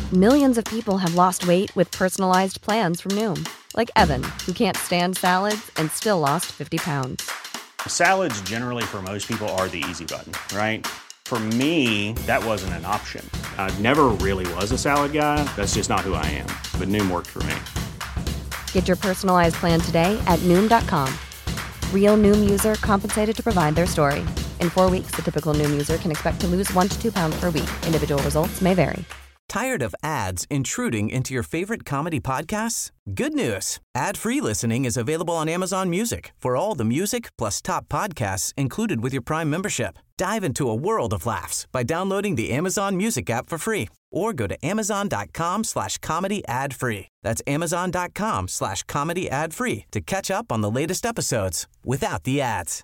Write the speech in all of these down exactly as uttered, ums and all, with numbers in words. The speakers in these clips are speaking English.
Millions of people have lost weight with personalized plans from Noom. Like Evan, who can't stand salads and still lost fifty pounds. Salads generally for most people are the easy button, right? For me, that wasn't an option. I never really was a salad guy. That's just not who I am. But Noom worked for me. Get your personalized plan today at Noom dot com. Real Noom user compensated to provide their story. In four weeks, the typical Noom user can expect to lose one to two pounds per week. Individual results may vary. Tired of ads intruding into your favorite comedy podcasts? Good news. Ad-free listening is available on Amazon Music for all the music plus top podcasts included with your Prime membership. Dive into a world of laughs by downloading the Amazon Music app for free or go to amazon.com slash comedy ad free. That's amazon.com slash comedy ad free to catch up on the latest episodes without the ads.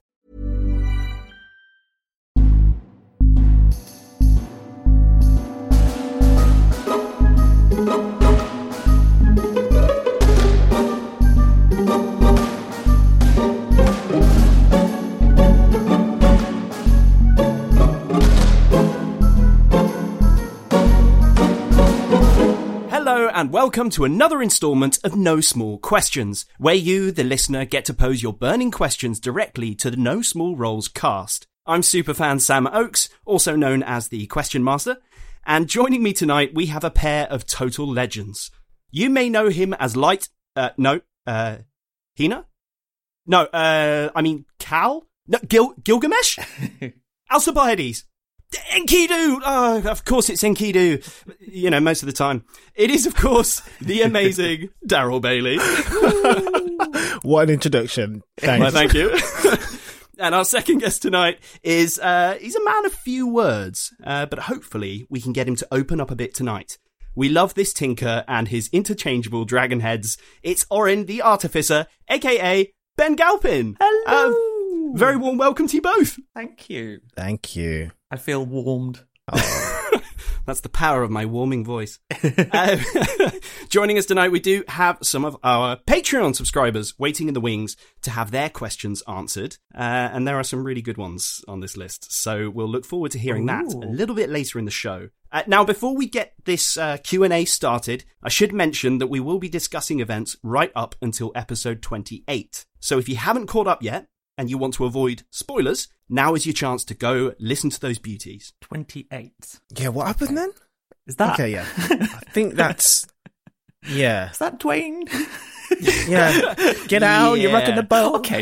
Hello and welcome to another instalment of No Small Questions, where you, the listener, get to pose your burning questions directly to the No Small Roles cast. I'm superfan Sam Oakes, also known as the Question Master, and joining me tonight we have a pair of total legends. You may know him as Light, uh, no, uh, Hina? No, uh, I mean Cal? No, Gil- Gilgamesh? Alcibiades? Enkidu! Oh, of course it's Enkidu. You know, most of the time. It is, of course, the amazing Daryl Bailey. What an introduction. Thanks. Well, thank you. And our second guest tonight is, uh, he's a man of few words, uh, but hopefully we can get him to open up a bit tonight. We love this tinker and his interchangeable dragon heads. It's Orin the Artificer, aka Ben Galpin. Hello! Uh, very warm welcome to you both. Thank you. Thank you. I feel warmed. Oh. That's the power of my warming voice. uh, joining us tonight, we do have some of our Patreon subscribers waiting in the wings to have their questions answered. Uh, and there are some really good ones on this list. So we'll look forward to hearing Ooh. that a little bit later in the show. Uh, now, before we get this uh, Q and A started, I should mention that we will be discussing events right up until episode twenty-eight. So if you haven't caught up yet, and you want to avoid spoilers, now is your chance to go listen to those beauties. twenty-eight. Yeah, what happened then? Is that? Okay, yeah. I think that's... Yeah. Is that Dwayne? Yeah. Get out, yeah. you're rocking the boat. Okay.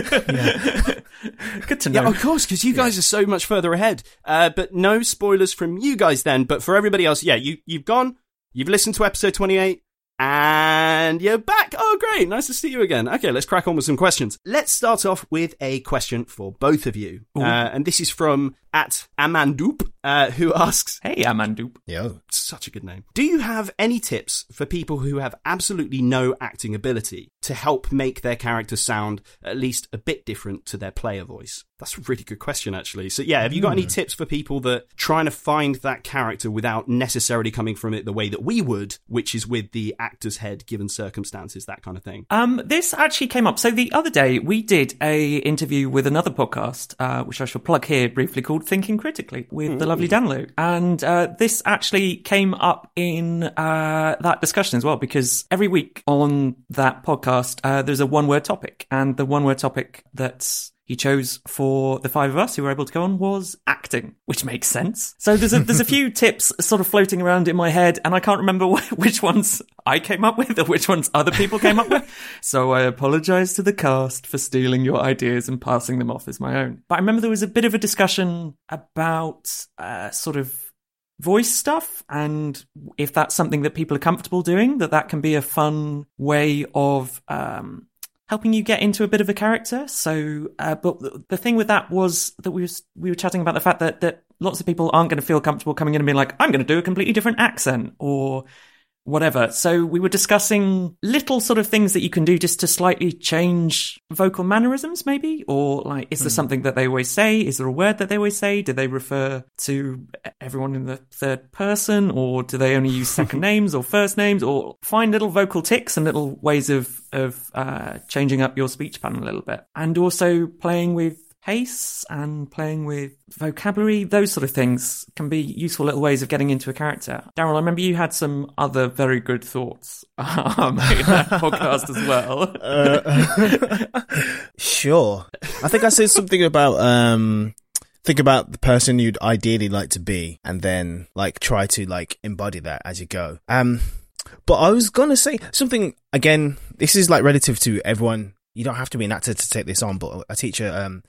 Yeah. Good to know. Yeah, of course, because you guys yeah. are so much further ahead. Uh, but no spoilers from you guys then. But for everybody else, yeah, you, you've gone, you've listened to episode twenty-eight, and you're back. Oh, great. Nice to see you again. Okay, let's crack on with some questions. Let's start off with a question for both of you. Uh, and this is from at Amandoop, uh, who asks... Hey, Amandoop. Yo. Such a good name. Do you have any tips for people who have absolutely no acting ability to help make their character sound at least a bit different to their player voice? That's a really good question, actually. So, yeah, have you got mm. any tips for people that trying to find that character without necessarily coming from it the way that we would, which is with the actor's head, given circumstances, that kind of thing? Um, this actually came up. So the other day, we did a interview with another podcast, uh, which I shall plug here briefly, called Thinking Critically, with mm. the lovely Danlu. And uh, this actually came up in uh, that discussion as well, because every week on that podcast, uh, there's a one-word topic. And the one-word topic that's he chose for the five of us who were able to go on was acting, which makes sense. So there's a there's a few tips sort of floating around in my head, and I can't remember wh- which ones I came up with or which ones other people came up with. So I apologize to the cast for stealing your ideas and passing them off as my own. But I remember there was a bit of a discussion about uh, sort of voice stuff, and if that's something that people are comfortable doing, that that can be a fun way of um helping you get into a bit of a character. So, uh, but the thing with that was that we was we were chatting about the fact that that lots of people aren't going to feel comfortable coming in and being like, I'm going to do a completely different accent or whatever. So we were discussing little sort of things that you can do just to slightly change vocal mannerisms, maybe, or like, is there mm. something that they always say? Is there a word that they always say? Do they refer to everyone in the third person, or do they only use second names or first names, or find little vocal tics and little ways of of uh, changing up your speech pattern a little bit, and also playing with pace and playing with vocabulary, those sort of things can be useful little ways of getting into a character. Daryl, I remember you had some other very good thoughts um, in that podcast as well. Uh, sure. I think I said something about um think about the person you'd ideally like to be and then like try to like embody that as you go. Um but I was gonna say something again, this is like relative to everyone. You don't have to be an actor to take this on, but a teacher, um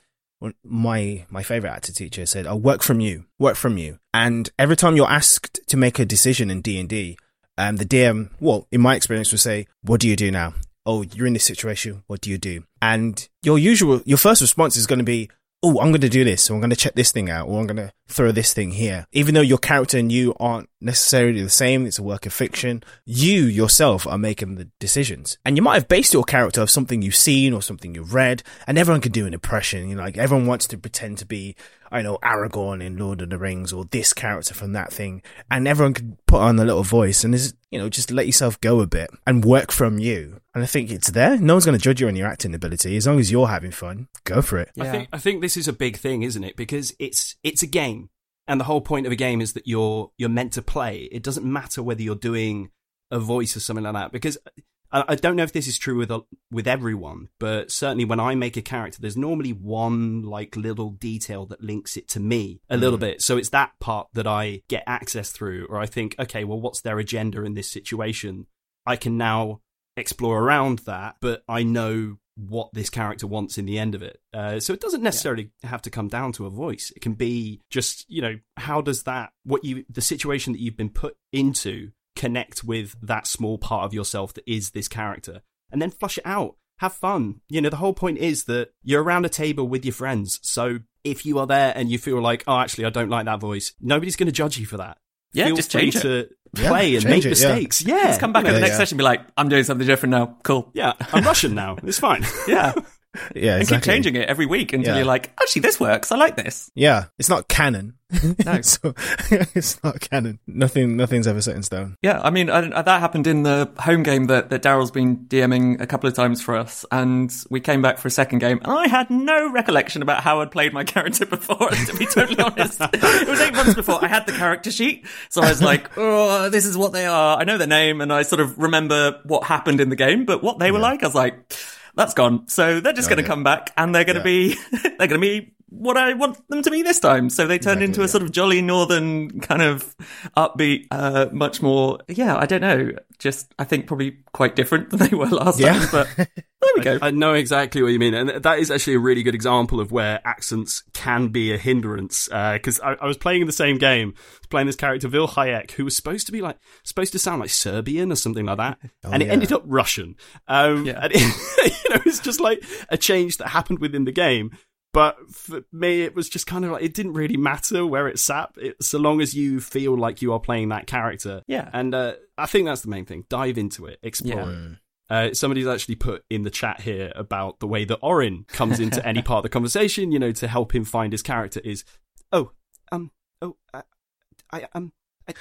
my my favorite actor teacher said, "Oh, work from you, work from you." And every time you're asked to make a decision in D and D, um, the D M, well, in my experience, will say, "What do you do now? Oh, you're in this situation. What do you do?" And your usual, your first response is going to be, "Oh, I'm going to do this, or I'm going to check this thing out, or I'm going to throw this thing here." Even though your character and you aren't necessarily the same, it's a work of fiction, you yourself are making the decisions. And you might have based your character of something you've seen or something you've read, and everyone can do an impression. You know, like everyone wants to pretend to be, I know, Aragorn in Lord of the Rings, or this character from that thing, and everyone can put on a little voice and is, you know, just let yourself go a bit and work from you. And I think it's there. No one's going to judge you on your acting ability. As long as you're having fun, go for it. Yeah. I think I think this is a big thing, isn't it? Because it's it's a game, and the whole point of a game is that you're you're meant to play. It doesn't matter whether you're doing a voice or something like that. Because I, I don't know if this is true with a, with everyone, but certainly when I make a character, there's normally one like little detail that links it to me a little mm. bit. So it's that part that I get access through, or I think, okay, well, what's their agenda in this situation? I can now explore around that, but I know what this character wants in the end of it. Uh, so it doesn't necessarily yeah. have to come down to a voice. It can be just, you know, how does that, what you, the situation that you've been put into connect with that small part of yourself that is this character, and then flush it out. Have fun. You know, the whole point is that you're around a table with your friends. So if you are there and you feel like, oh, actually, I don't like that voice, nobody's going to judge you for that. Yeah, Feel just free change to it. play yeah, and make it, mistakes. Yeah. yeah. Just come back you at know, the next yeah. session and be like, I'm doing something different now. Cool. Yeah, I'm Russian now. It's fine. Yeah. Yeah, exactly. And keep changing it every week until Yeah. you're like, actually, this works. I like this. Yeah, it's not canon. No. so it's not canon. Nothing, nothing's ever set in stone. Yeah, I mean, I, that happened in the home game that, that Daryl's been DMing a couple of times for us, and we came back for a second game, and I had no recollection about how I'd played my character before, to be totally honest. It was eight months before I had the character sheet, so I was like, oh, this is what they are. I know their name, and I sort of remember what happened in the game, but what they were Yeah. like, I was like, that's gone. So they're just Oh, going to yeah. come back, and they're going to Yeah. be, they're going to be what I want them to be this time. So they turned Exactly, into a yeah. sort of jolly northern kind of upbeat, uh, much more, yeah, I don't know, just, I think probably quite different than they were last Yeah. time, but there we go. I know exactly what you mean, and that is actually a really good example of where accents can be a hindrance. Because uh, I, I was playing in the same game, playing this character Vil Hayek, who was supposed to be like supposed to sound like Serbian or something like that, Oh, and it yeah. ended up Russian. Um, Yeah. and it, you know, it's just like a change that happened within the game. But for me, it was just kind of like, it didn't really matter where it sat, it, so long as you feel like you are playing that character. Yeah. And uh, I think that's the main thing. Dive into it, explore Yeah. it. Uh, somebody's actually put in the chat here about the way that Orin comes into any part of the conversation, you know, to help him find his character is, oh, um, oh, uh, I, um, I,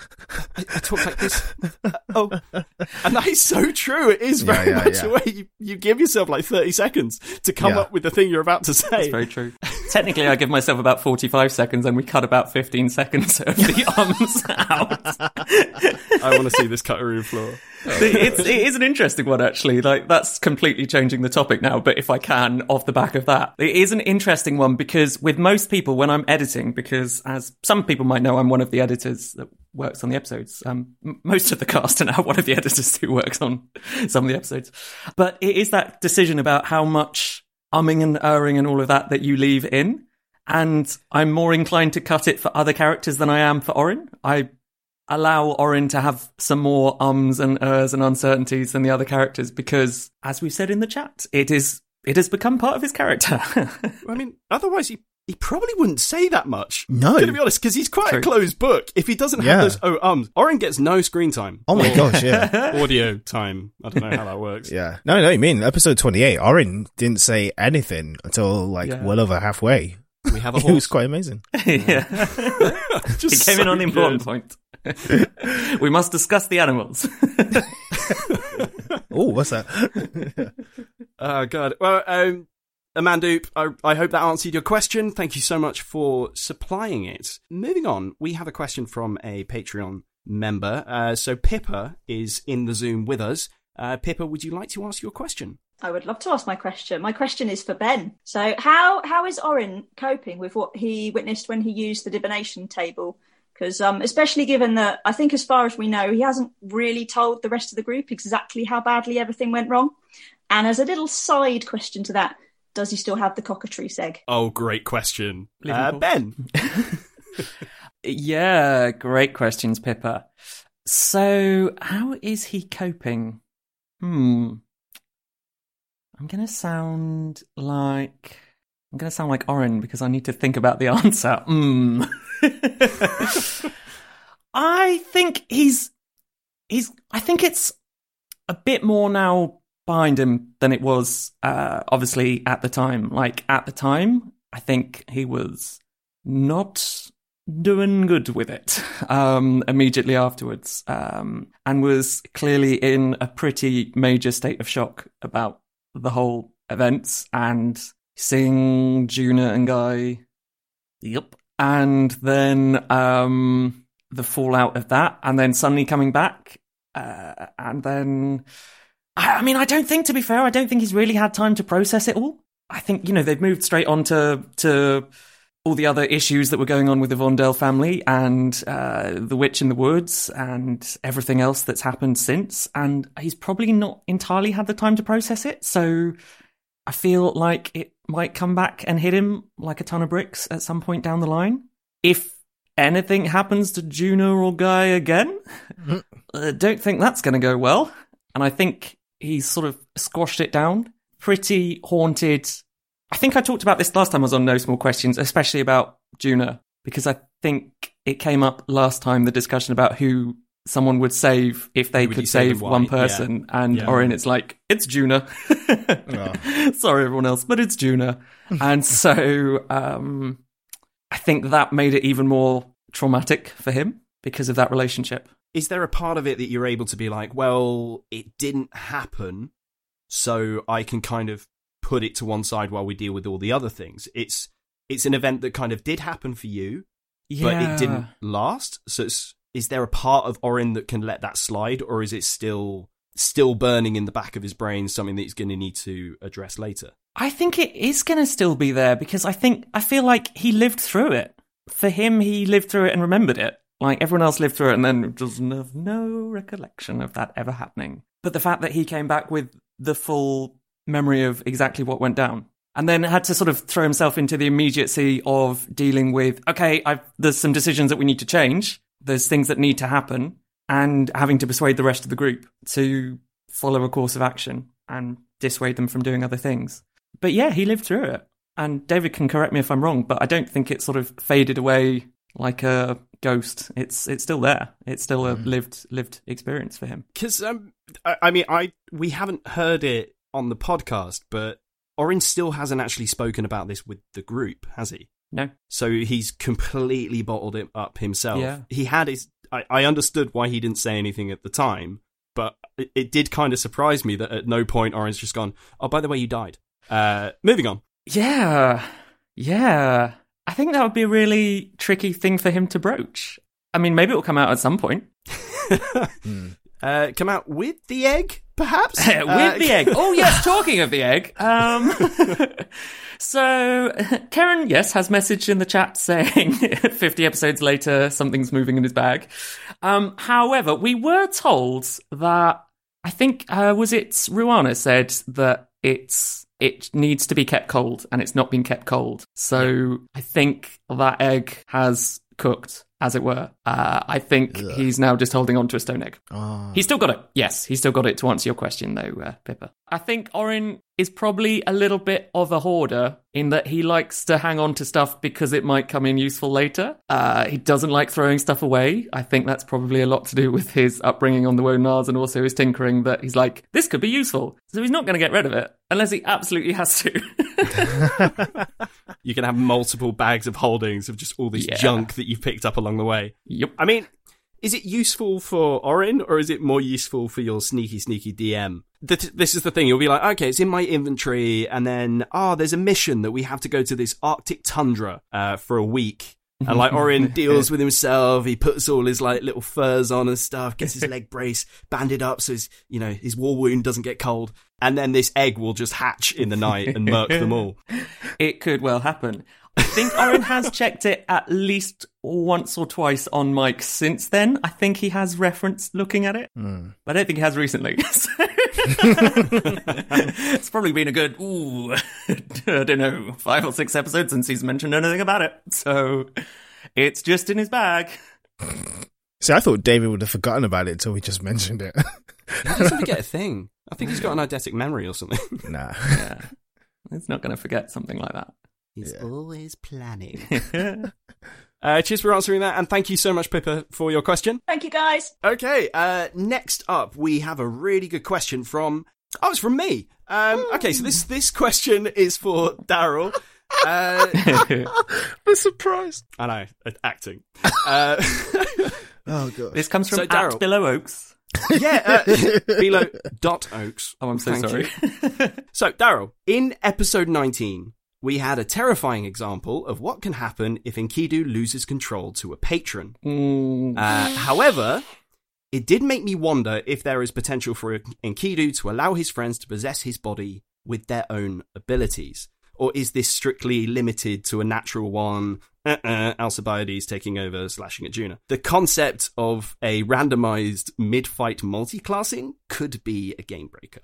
I, I talk like this. Uh, oh, and that is so true. It is Yeah, very yeah, much yeah. the way you, you give yourself like thirty seconds to come Yeah. up with the thing you're about to say. That's very true. Technically, I give myself about forty-five seconds, and we cut about fifteen seconds of the ums out. I want to see this cutting room floor. it's, it is an interesting one, actually. Like, that's completely changing the topic now, but if I can, off the back of that. It is an interesting one because with most people, when I'm editing, because as some people might know, I'm one of the editors that works on the episodes. Um, m- most of the cast are now one of the editors who works on some of the episodes. But it is that decision about how much umming and erring and all of that that you leave in. And I'm more inclined to cut it for other characters than I am for Orin. I allow Orin to have some more ums and ers and uncertainties than the other characters because, as we said in the chat, it is it has become part of his character. I mean, otherwise he, he probably wouldn't say that much. No. To be honest, because he's quite True. a closed book. If he doesn't have Yeah. those oh ums, Orin gets no screen time. Oh my Or gosh, yeah. audio time. I don't know how that works. Yeah. No, no, you mean episode twenty-eight, Orin didn't say anything until like Yeah. well over halfway. We have a It was horse. quite amazing. yeah. Just He came in so on the important good. point. We must discuss the animals. Oh, what's that? Oh god. Well, um, Amandoop, I, I hope that answered your question. Thank you so much for supplying it. Moving on, we have a question from a Patreon member. Uh, so Pippa is in the Zoom with us. Uh, Pippa, would you like to ask your question? I would love to ask my question. My question is for Ben. So how how is Orin coping with what he witnessed when he used the divination table? Because um, especially given that I think as far as we know, he hasn't really told the rest of the group exactly how badly everything went wrong. And as a little side question to that, does he still have the cockatrice egg? Oh, great question. Uh, Ben. Yeah, great questions, Pippa. So how is he coping? Hmm. I'm going to sound like... I'm going to sound like Orin because I need to think about the answer. Hmm. I think he's... he's. I think it's a bit more now behind him than it was, uh, obviously, at the time. Like, at the time, I think he was not doing good with it um, immediately afterwards, um, and was clearly in a pretty major state of shock about the whole events and seeing Juna and Guy. Yep. And then um, the fallout of that, and then suddenly coming back, uh, and then... I, I mean, I don't think, to be fair, I don't think he's really had time to process it all. I think, you know, they've moved straight on to... to all the other issues that were going on with the Vondel family and uh, the witch in the woods and everything else that's happened since. And he's probably not entirely had the time to process it. So I feel like it might come back and hit him like a ton of bricks at some point down the line. If anything happens to Juna or Guy again, mm-hmm. I don't think that's going to go well. And I think he's sort of squashed it down. Pretty haunted. I think I talked about this last time I was on No Small Questions, especially about Juna, because I think it came up last time, the discussion about who someone would save if they could save one person. Yeah. And yeah. Orin, it's like, it's Juna. Oh. Sorry, everyone else, but it's Juna. And so um, I think that made it even more traumatic for him because of that relationship. Is there a part of it that you're able to be like, well, it didn't happen, so I can kind of put it to one side while we deal with all the other things? It's it's an event that kind of did happen for you, yeah. but it didn't last. So it's, is there a part of Orin that can let that slide, or is it still still burning in the back of his brain, something that he's going to need to address later? I think it is going to still be there because I think I feel like he lived through it. For him, he lived through it and remembered it. Like everyone else lived through it and then doesn't have no recollection of that ever happening. But the fact that he came back with the full memory of exactly what went down, and then had to sort of throw himself into the immediacy of dealing with, okay, I've, there's some decisions that we need to change, there's things that need to happen, and having to persuade the rest of the group to follow a course of action and dissuade them from doing other things. But yeah, he lived through it, and David can correct me if I'm wrong, but I don't think it sort of faded away like a ghost. It's it's still there. It's still a lived lived experience for him. Because um, I, I mean, I we haven't heard it on the podcast, but Orin still hasn't actually spoken about this with the group, has he? No. So he's completely bottled it up himself. Yeah. He had his... I, I understood why he didn't say anything at the time, but it, it did kind of surprise me that at no point Orin's just gone, oh, by the way, you died. Uh, moving on. Yeah. Yeah. I think that would be a really tricky thing for him to broach. I mean, maybe it will come out at some point. mm. uh, come out with the egg? Perhaps? with uh, the egg. Oh, yes, talking of the egg. Um, so, Karen, yes, has messaged in the chat saying fifty episodes later, something's moving in his bag. Um, however, we were told that, I think, uh, was it Ruana said that it's it needs to be kept cold, and it's not been kept cold. So, I think that egg has cooked, as it were. Uh, I think Ugh. he's now just holding on to a stone egg. Oh. He's still got it. Yes, he's still got it, to answer your question, though, uh, Pippa. I think Orin is probably a little bit of a hoarder in that he likes to hang on to stuff because it might come in useful later. Uh, he doesn't like throwing stuff away. I think that's probably a lot to do with his upbringing on the Wonars and also his tinkering, that he's like, this could be useful. So he's not going to get rid of it unless he absolutely has to. You can have multiple bags of holdings of just all this yeah. junk that you've picked up along the way. Yep. I mean, is it useful for Orin, or is it more useful for your sneaky, sneaky D M? This is the thing. You'll be like, okay, it's in my inventory, and then, oh, there's a mission that we have to go to this Arctic tundra uh, for a week. And like Orin deals with himself, he puts all his like little furs on and stuff, gets his leg brace banded up so his, you know, his war wound doesn't get cold. And then this egg will just hatch in the night and murk them all. It could well happen. I think Orin has checked it at least once or twice on mic since then. I think he has referenced looking at it, mm. but I don't think he has recently. It's probably been a good, ooh, I don't know, five or six episodes since he's mentioned anything about it. So it's just in his bag. See, I thought David would have forgotten about it until we just mentioned it. He doesn't forget a thing. I think he's got an eidetic memory or something. Nah. Yeah. He's not going to forget something like that. He's yeah. always planning. uh, cheers for answering that, and thank you so much, Pippa, for your question. Thank you, guys. Okay, uh, next up, we have a really good question from... Oh, it's from me. Um, okay, so this this question is for Daryl. Uh, the surprise. I know, acting. Uh, oh, God. This comes from so, Daryl, at Below Oaks. Yeah, uh, Below dot Oaks. Oh, I'm so Thank sorry. So, Daryl, in episode nineteen... we had a terrifying example of what can happen if Enkidu loses control to a patron. Mm. Uh, however, it did make me wonder if there is potential for Enkidu to allow his friends to possess his body with their own abilities. Or is this strictly limited to a natural one, uh-uh, Alcibiades taking over, slashing at Juna? The concept of a randomized mid-fight multi-classing could be a game breaker.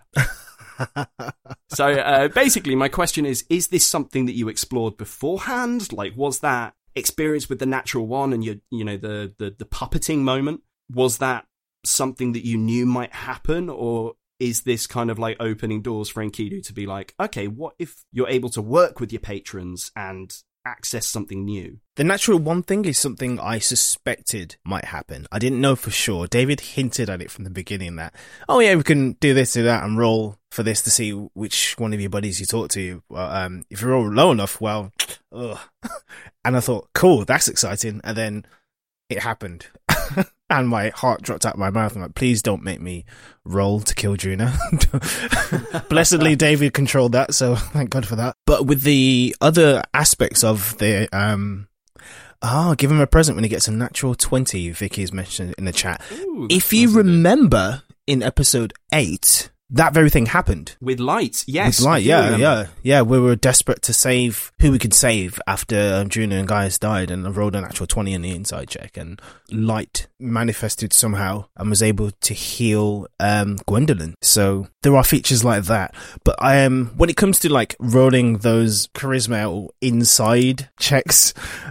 So uh, basically my question is, is this something that you explored beforehand? Like, was that experience with the natural one and your, you know, the, the, the puppeting moment? Was that something that you knew might happen? Or is this kind of like opening doors for Enkidu to be like, okay, what if you're able to work with your patrons and access something new? The natural one thing is something I suspected might happen. I didn't know for sure. David hinted at it from the beginning that, oh yeah, we can do this, do that, and roll for this to see which one of your buddies you talk to. Well, um, if you roll low enough, well, ugh. And I thought, cool, that's exciting. And then it happened. And my heart dropped out of my mouth. I'm like, please don't make me roll to kill Juna. Blessedly, David controlled that, so thank God for that. But with the other aspects of the... um, Ah, oh, give him a present when he gets a natural twenty, Vicky's mentioned in the chat. Ooh, if you remember, in episode eight... that very thing happened. With Light, yes. With Light, yeah, yeah. Yeah, we were desperate to save who we could save after um, Juna and Gaius died, and I rolled an actual twenty in the inside check, and Light manifested somehow and was able to heal um, Gwendolyn. So there are features like that. But um, when it comes to like rolling those charisma or inside checks,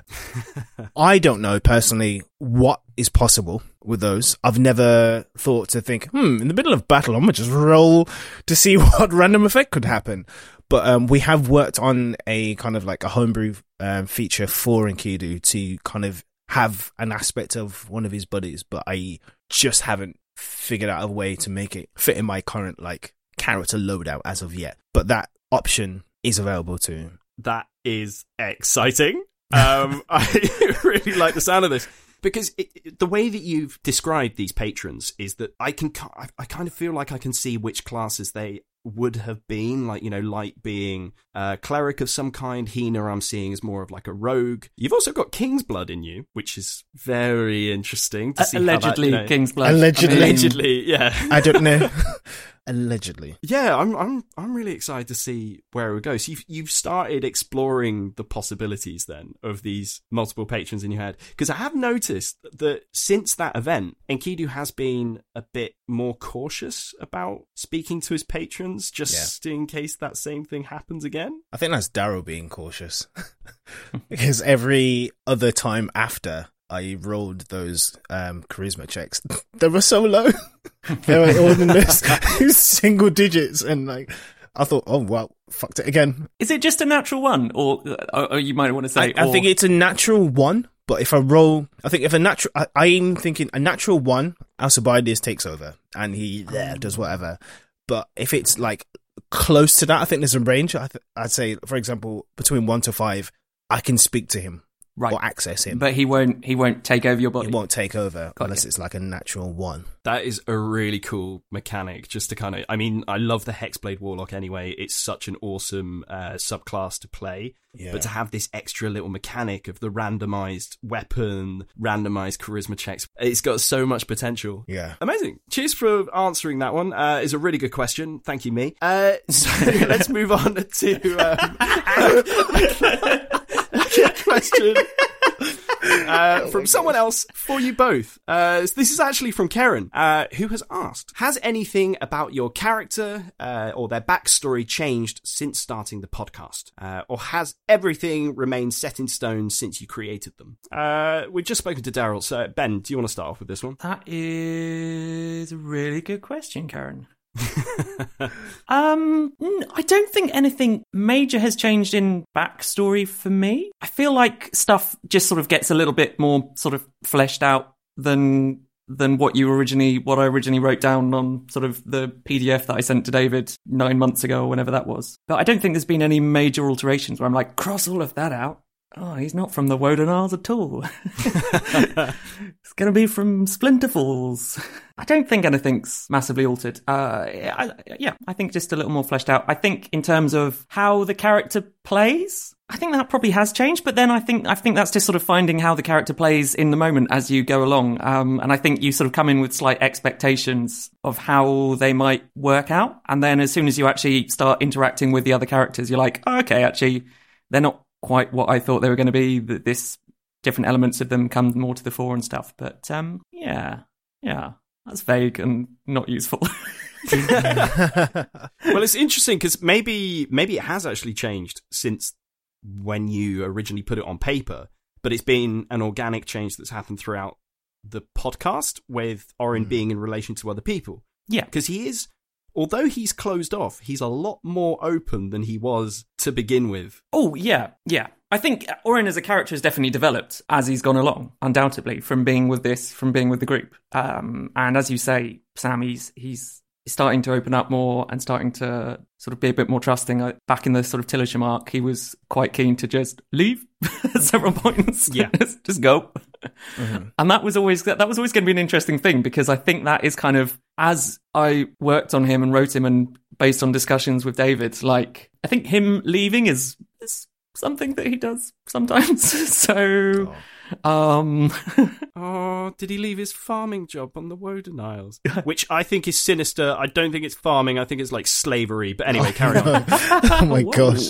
I don't know personally what is possible with those. I've never thought to think, hmm, in the middle of battle, I'm going to just roll to see what random effect could happen. But um, we have worked on a kind of like a homebrew um, feature for Enkidu to kind of have an aspect of one of his buddies, but I just haven't figured out a way to make it fit in my current like character loadout as of yet. But that option is available to him. That is exciting. Um, I really like the sound of this. Because it, it, the way that you've described these patrons is that I can, I, I kind of feel like I can see which classes they would have been. Like, you know, Light being a cleric of some kind. Hina I'm seeing as more of like a rogue. You've also got King's Blood in you, which is very interesting to see. Allegedly, how that, you know, King's Blood. Allegedly, I mean, allegedly, yeah. I don't know. Allegedly. Yeah, I'm I'm I'm really excited to see where it would go. So you've you've started exploring the possibilities then of these multiple patrons in your head. Because I have noticed that since that event, Enkidu has been a bit more cautious about speaking to his patrons, just yeah. in case that same thing happens again. I think that's Daryl being cautious. Because every other time after I rolled those um, charisma checks, they were so low. They were all in this single digits, and like I thought, oh well, fucked it again. Is it just a natural one, or, or you might want to say? I, I or... think it's a natural one, but if I roll, I think if a natural, I, I'm thinking a natural one, Alcibiades takes over, and he yeah, does whatever. But if it's like close to that, I think there's a range. I th- I'd say, for example, between one to five, I can speak to him. right. or access him. But he won't. He won't take over your body. He won't take over Got unless you. it's like a natural one. That is a really cool mechanic, just to kind of, I mean, I love the Hexblade Warlock anyway. It's such an awesome uh, subclass to play. Yeah. But to have this extra little mechanic of the randomized weapon, randomized charisma checks, it's got so much potential. Yeah. Amazing. Cheers for answering that one. Uh, it's a really good question. Thank you, me. Uh, so let's move on to um, a question. Uh, from someone else for you both. Uh, this is actually from Karen, uh, who has asked, has anything about your character uh, or their backstory changed since starting the podcast? Uh, or has everything remained set in stone since you created them? Uh, we've just spoken to Daryl, so Ben, do you want to start off with this one? That is a really good question, Karen. um, I don't think anything major has changed in backstory for me. I feel like stuff just sort of gets a little bit more sort of fleshed out than than what you originally, what I originally wrote down on sort of the P D F that I sent to David nine months ago or whenever that was. But I don't think there's been any major alterations where I'm like, cross all of that out. Oh, he's not from the Woden Isles at all. It's going to be from Splinterfalls. I don't think anything's massively altered. Uh, I, yeah, I think just a little more fleshed out. I think in terms of how the character plays, I think that probably has changed. But then I think I think that's just sort of finding how the character plays in the moment as you go along. Um, and I think you sort of come in with slight expectations of how they might work out. And then as soon as you actually start interacting with the other characters, you're like, oh, okay, actually, they're not quite what I thought they were going to be. This different elements of them come more to the fore and stuff. But um, yeah, yeah, that's vague and not useful. Well, it's interesting because maybe maybe it has actually changed since when you originally put it on paper, but it's been an organic change that's happened throughout the podcast with Orin mm. being in relation to other people. Yeah, because he is. Although he's closed off, he's a lot more open than he was to begin with. Oh, yeah, yeah. I think Orin as a character has definitely developed as he's gone along, undoubtedly, from being with this, from being with the group. Um, and as you say, Sam, he's, he's starting to open up more and starting to sort of be a bit more trusting. Back in the sort of Tillisham arc, he was quite keen to just leave at several points. Yeah. Just go. Mm-hmm. And that was always that was always going to be an interesting thing, because I think that is kind of, as I worked on him and wrote him and based on discussions with David, like, I think him leaving is, is something that he does sometimes. So... Oh. Um, oh, did he leave his farming job on the Woden Isles? Which I think is sinister. I don't think it's farming. I think it's like slavery. But anyway, carry on. Oh my gosh.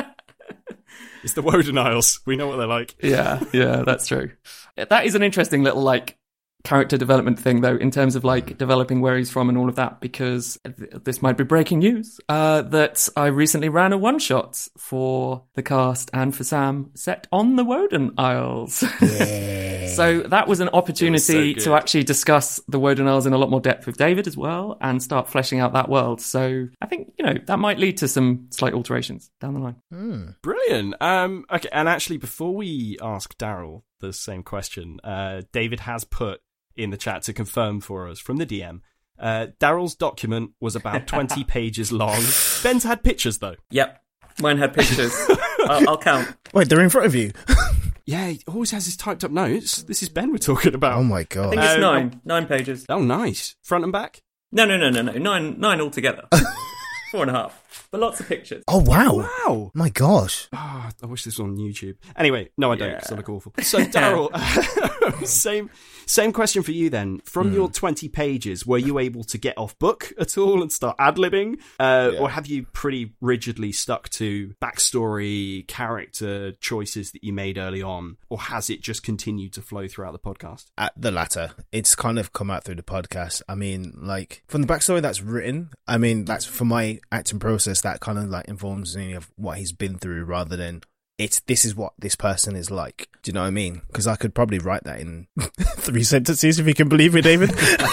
It's the Woden Isles. We know what they're like. Yeah, yeah, that's true. That is an interesting little, like, character development thing, though, in terms of, like, developing where he's from and all of that, because th- this might be breaking news, uh, that I recently ran a one-shot for the cast and for Sam set on the Woden Isles. Yeah. So that was an opportunity was so to actually discuss the Woden Isles in a lot more depth with David as well and start fleshing out that world. So I think, you know, that might lead to some slight alterations down the line. Mm. Brilliant. Um, okay, and actually, before we ask Daryl the same question, uh, David has put in the chat to confirm for us from the D M. Uh, Daryl's document was about twenty pages long. Ben's had pictures, though. Yep. Mine had pictures. I'll, I'll count. Wait, they're in front of you? Yeah, he always has his typed up notes. This is Ben we're talking about. Oh my god. I think it's um, nine. Nine pages. Oh, nice. Front and back? No, no, no, no, no. Nine, nine altogether. Four and a half. But lots of pictures. Oh, wow. Wow. My gosh. Oh, I wish this was on YouTube. Anyway, no, I don't, because Yeah. I look awful. So, Daryl, same same question for you then. From mm. your twenty pages, were you able to get off book at all and start ad-libbing? Uh, yeah. Or have you pretty rigidly stuck to backstory, character choices that you made early on? Or has it just continued to flow throughout the podcast? At the latter. It's kind of come out through the podcast. I mean, like, from the backstory that's written, I mean, that's for my acting process, that kind of like informs me of what he's been through rather than it's this is what this person is like. Do you know what I mean? Because I could probably write that in three sentences if you can believe me, David.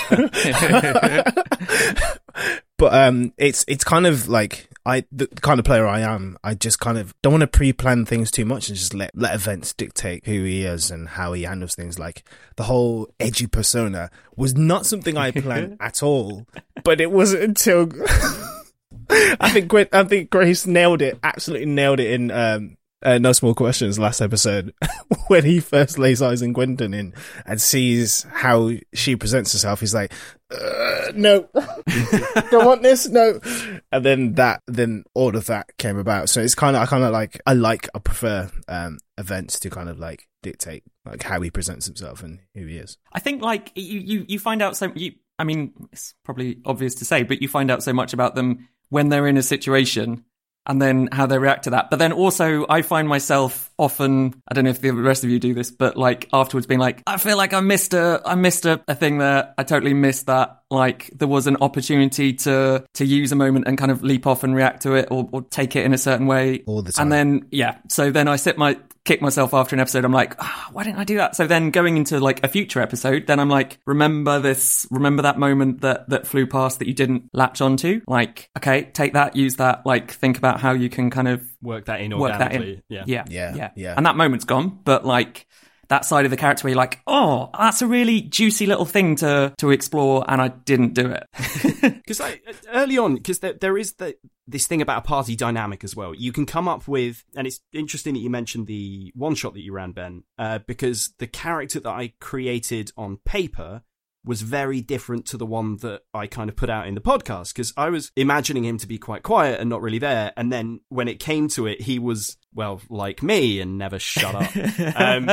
But um, it's it's kind of like I the kind of player I am. I just kind of don't want to pre-plan things too much and just let let events dictate who he is and how he handles things. Like the whole edgy persona was not something I planned at all. But it wasn't until I think I think Grace nailed it, absolutely nailed it in um, uh, No Small Questions last episode, when he first lays eyes on Gwendolyn and sees how she presents herself, he's like, uh, no, don't want this, no. And then that, then all of that came about. So it's kind of, I kind of like, I like, I prefer um, events to kind of like dictate like how he presents himself and who he is. I think like you, you, you find out so, you, I mean, it's probably obvious to say, but you find out so much about them when they're in a situation and then how they react to that. But then also I find myself often, I don't know if the rest of you do this, but like afterwards being like, I feel like I missed a, I missed a, a thing there. I totally missed that. Like there was an opportunity to, to use a moment and kind of leap off and react to it or, or take it in a certain way. All the time. And then, yeah. So then I sit my, kick myself after an episode. I'm like, oh, why didn't I do that? So then going into like a future episode, then I'm like, remember this, remember that moment that, that flew past that you didn't latch onto? Like, okay, take that, use that, like think about how you can kind of work that in work organically. that in. Yeah. Yeah. Yeah. Yeah. Yeah. And that moment's gone, but like that side of the character where you're like, oh, that's a really juicy little thing to, to explore. And I didn't do it. Because early on, because there, there is the, this thing about a party dynamic as well. You can come up with, and it's interesting that you mentioned the one shot that you ran, Ben, uh, because the character that I created on paper was very different to the one that I kind of put out in the podcast, because I was imagining him to be quite quiet and not really there. And then when it came to it, he was, well, like me and never shut up. um,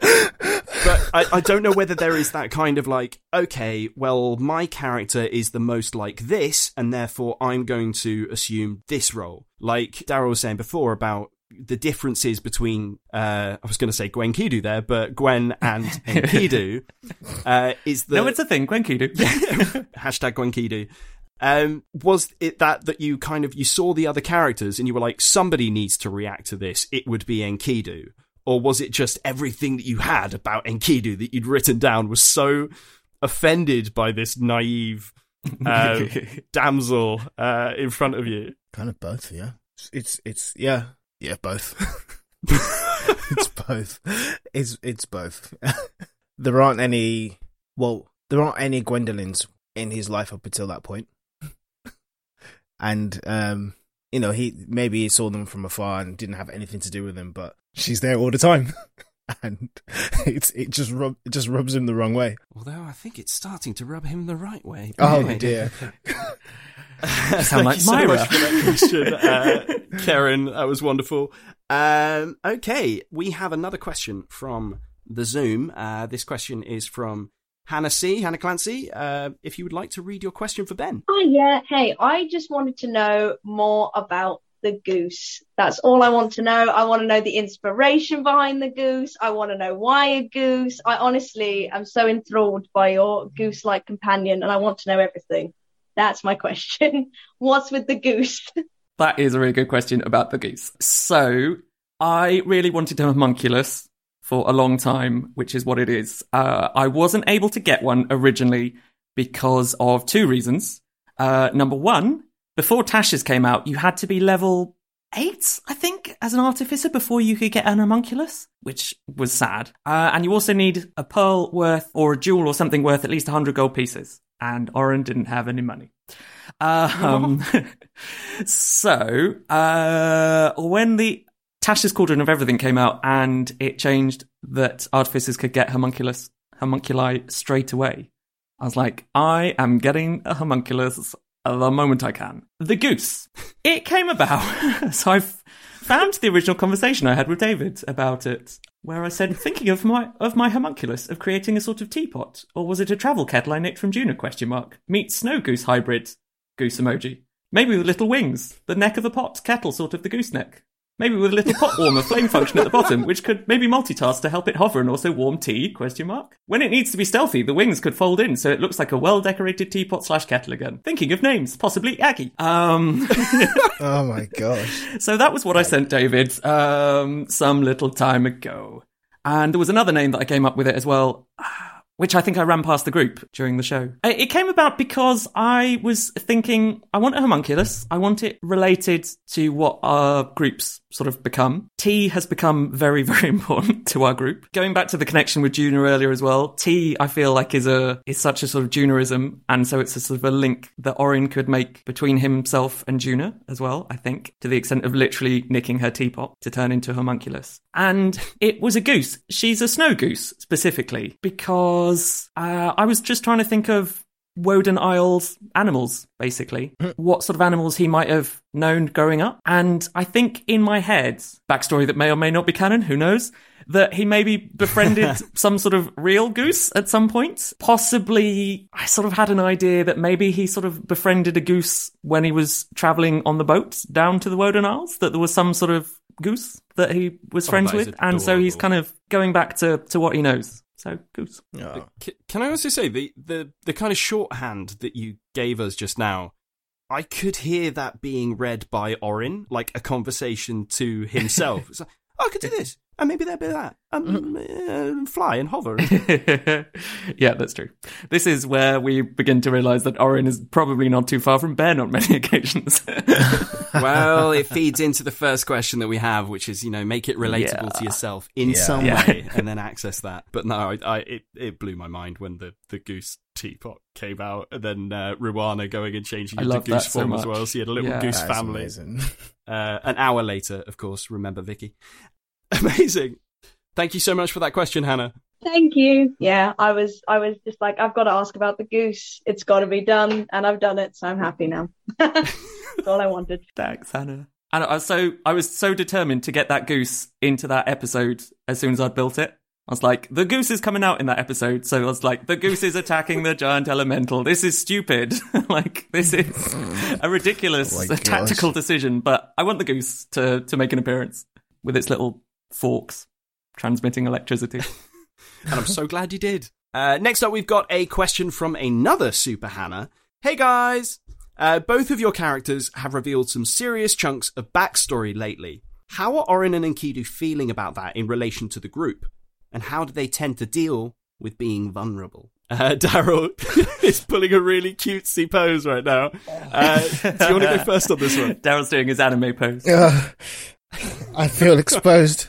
but I, I don't know whether there is that kind of like, okay, well, my character is the most like this, and therefore I'm going to assume this role. Like Daryl was saying before about the differences between, uh, I was going to say Gwen Kidu there, but Gwen and Enkidu, uh, is the... No, it's a thing, Gwen Kidu. Hashtag Gwen Kidu. Um, was it that, that you kind of, you saw the other characters and you were like, somebody needs to react to this, it would be Enkidu? Or was it just everything that you had about Enkidu that you'd written down was so offended by this naive uh, damsel uh, in front of you? Kind of both, yeah. It's, it's, yeah. Yeah, both. It's both. It's it's both. There aren't any. Well, there aren't any Gwendolyns in his life up until that point, and um, you know, he maybe he saw them from afar and didn't have anything to do with them, but she's there all the time, and it's it just rub it just rubs him the wrong way. Although I think it's starting to rub him the right way. Oh anyway. dear. Sound like Thank you Myra. so much for that question, uh, Karen. That was wonderful. Um, okay, we have another question from the Zoom. Uh, this question is from Hannah C. Hannah Clancy. Uh, if you would like to read your question for Ben. Oh yeah. Hey, I just wanted to know more about the goose. That's all I want to know. I want to know the inspiration behind the goose. I want to know why a goose. I honestly am so enthralled by your goose-like companion, and I want to know everything. That's my question. What's with the goose? That is a really good question about the goose. So, I really wanted a homunculus for a long time, which is what it is. Uh, I wasn't able to get one originally because of two reasons. Uh, number one, before Tasha's came out, you had to be level eight, I think, as an artificer before you could get an homunculus, which was sad. Uh, and you also need a pearl worth, or a jewel or something worth at least one hundred gold pieces. And Oren didn't have any money. Um, so, uh, when the Tasha's Cauldron of Everything came out and it changed that artificers could get homunculus, homunculi straight away, I was like, I am getting a homunculus the moment I can. The goose. It came about. So I've found the original conversation I had with David about it, where I said, thinking of my of my homunculus, of creating a sort of teapot, or was it a travel kettle I nicked from Juno, question mark, meet snow goose hybrid, goose emoji. Maybe with little wings, the neck of a pot, kettle sort of the gooseneck. Maybe with a little pot warmer flame function at the bottom, which could maybe multitask to help it hover and also warm tea, question mark. When it needs to be stealthy, the wings could fold in so it looks like a well-decorated teapot slash kettle again. Thinking of names, possibly Aggie. Um, Oh my gosh. so that was what I sent David um, some little time ago. And there was another name that I came up with it as well. which I think I ran past the group during the show. It came about because I was thinking, I want a homunculus. I want it related to what our groups sort of become. Tea has become very, very important to our group. Going back to the connection with Juna earlier as well, tea, I feel like is a is such a sort of Junaism, and so it's a sort of a link that Orin could make between himself and Juna as well, I think, to the extent of literally nicking her teapot to turn into a homunculus. And it was a goose. She's a snow goose, specifically, because uh, I was just trying to think of Woden Isles animals, basically. What sort of animals he might have known growing up. And I think in my head, backstory that may or may not be canon, who knows, that he maybe befriended some sort of real goose at some point. Possibly, I sort of had an idea that maybe he sort of befriended a goose when he was travelling on the boat down to the Woden Isles, that there was some sort of goose that he was Oh, friends that is with. And so he's kind of going back to, to what he knows. So, goose. Yeah. C- Can I also say, the, the, the kind of shorthand that you gave us just now, I could hear that being read by Orin, like a conversation to himself. It's like, oh, I could do this, and maybe there'll be that. Um, uh, fly and hover. Yeah, that's true. This is where we begin to realise that Orin is probably not too far from Ben on many occasions. Well, it feeds into the first question that we have, which is, you know, make it relatable Yeah. to yourself in Yeah. some Yeah. way, and then access that. But no, I, I it, it blew my mind when the, the goose teapot came out, and then uh, Ruana going and changing I into love goose that so form as much. well. So you had a little Yeah. goose That is family. amazing. Uh, an hour later, of course, remember Vicky. Amazing. Thank you so much for that question, Hannah. Thank you. Yeah, I was I was just like, I've got to ask about the goose. It's got to be done, and I've done it, so I'm happy now. That's all I wanted. Thanks, Hannah. And I was so I was so determined to get that goose into that episode as soon as I'd built it. I was like, the goose is coming out in that episode. So I was like, the goose is attacking the giant elemental. This is stupid. Like, this is a ridiculous Oh my gosh. tactical decision. But I want the goose to, to make an appearance with its little forks transmitting electricity. And I'm so glad you did. Uh, next up, we've got a question from another Super Hannah. Hey guys! Uh, both of your characters have revealed some serious chunks of backstory lately. How are Orin and Enkidu feeling about that in relation to the group? And how do they tend to deal with being vulnerable? Uh, Daryl is pulling a really cutesy pose right now. Uh, do you want to go first on this one? Daryl's doing his anime pose. Uh, I feel exposed.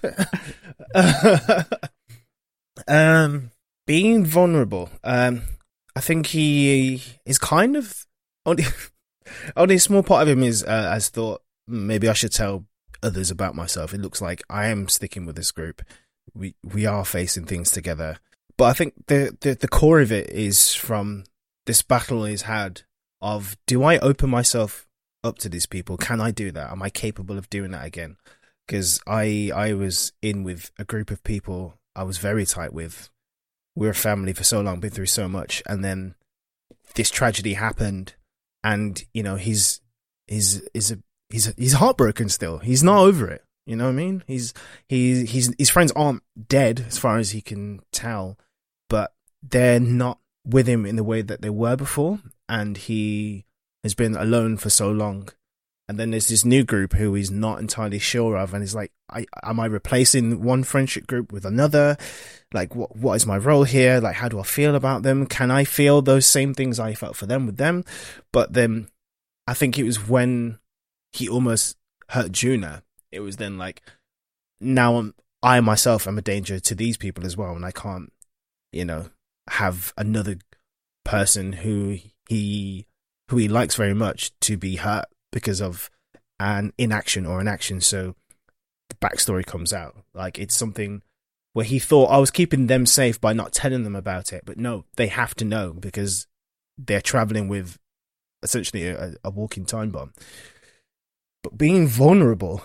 um, being vulnerable. Um, I think he is kind of only only a small part of him is uh, has thought "Hmm, maybe I should tell others about myself. It looks like I am sticking with this group. We we are facing things together. But I think the, the, the core of it is from this battle he's had of, do I open myself up to these people? Can I do that? Am I capable of doing that again? Because I I was in with a group of people I was very tight with. We were a family for so long, been through so much, and then this tragedy happened, and you know he's he's he's a, he's he's heartbroken still. He's not over it. You know what I mean? He's he he's his friends aren't dead as far as he can tell, but they're not with him in the way that they were before, and he has been alone for so long. And then there's this new group who he's not entirely sure of, and he's like, I, am I replacing one friendship group with another? Like, what what is my role here? Like, how do I feel about them? Can I feel those same things I felt for them with them? But then I think it was when he almost hurt Juna. It was then like, now I'm, I myself am a danger to these people as well, and I can't, you know, have another person who he who he likes very much to be hurt because of an inaction or an action. So the backstory comes out. Like, it's something where he thought I was keeping them safe by not telling them about it, but no, they have to know because they're traveling with essentially a, a walking time bomb. But being vulnerable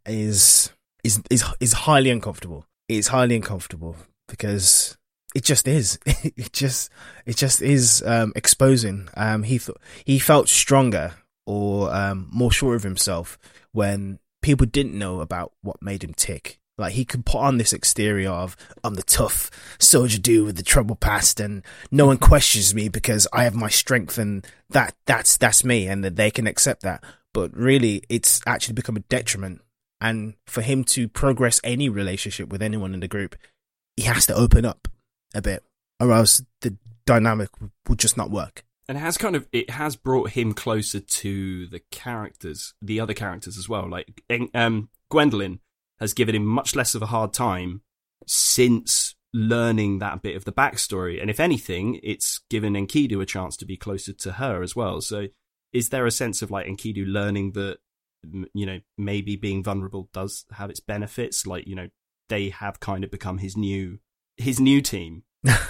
is is is is highly uncomfortable. It's highly uncomfortable because it just is. It just it just is um, exposing. Um, he thought he felt stronger or um, more sure of himself when people didn't know about what made him tick. Like, he could put on this exterior of, I'm the tough soldier dude with the troubled past, and no one questions me because I have my strength, and that that's that's me, and that they can accept that. But really, it's actually become a detriment. And for him to progress any relationship with anyone in the group, he has to open up a bit. or else the dynamic would just not work. And it has kind of it has brought him closer to the characters, the other characters as well. Like um, Gwendolyn has given him much less of a hard time since learning that bit of the backstory. And if anything, it's given Enkidu a chance to be closer to her as well. So is there a sense of like Enkidu learning that, you know, maybe being vulnerable does have its benefits? Like, you know, they have kind of become his new his new team.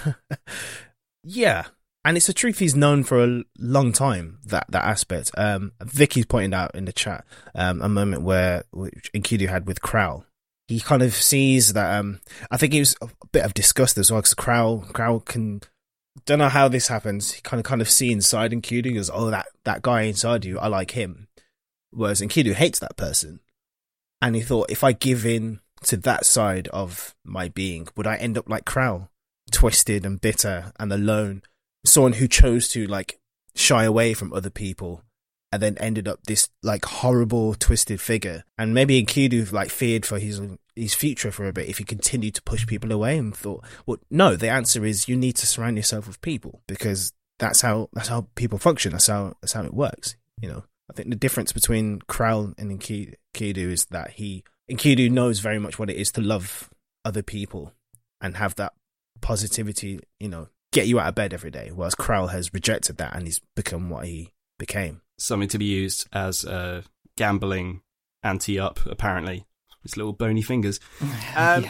Yeah. And it's a truth he's known for a long time, that, that aspect. Um, Vicky's pointed out in the chat um, a moment where which Enkidu had with Crowl. He kind of sees that, um, I think it was a bit of disgust as well, because Crowl, Crowl can, don't know how this happens, he kind of kind of see inside Enkidu, he goes, oh, that, that guy inside you, I like him. Whereas Enkidu hates that person. And he thought, if I give in to that side of my being, would I end up like Crowl? Twisted and bitter and alone. Someone who chose to like shy away from other people and then ended up this like horrible twisted figure. And maybe Enkidu like feared for his his future for a bit if he continued to push people away, and thought, well, no, the answer is you need to surround yourself with people, because that's how that's how people function. That's how that's how it works. You know, I think the difference between Crowl and Enkidu is that he Enkidu knows very much what it is to love other people and have that positivity, you know, get you out of bed every day, whereas Crowl has rejected that and he's become what he became. Something to be used as a gambling anti-up, apparently. His little bony fingers. Um,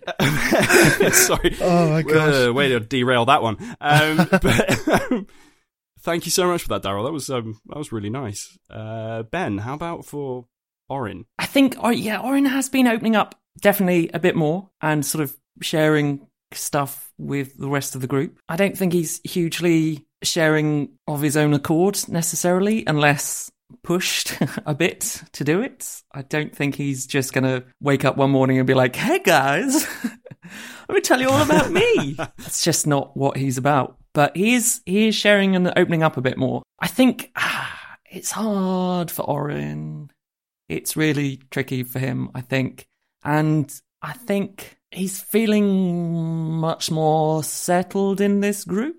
sorry. Oh my gosh. Uh, way to derail that one. Um, but um, thank you so much for that, Daryl. That was um, that was really nice. Uh, Ben, how about for Orin? I think, oh, yeah, Orin has been opening up definitely a bit more and sort of sharing stuff with the rest of the group. I don't think he's hugely sharing of his own accord necessarily, unless pushed a bit to do it. I don't think he's just going to wake up one morning and be like, hey guys, let me tell you all about me. That's just not what he's about. But he is, he is sharing and opening up a bit more. I think ah, it's hard for Orin. It's really tricky for him, I think. And I think he's feeling much more settled in this group.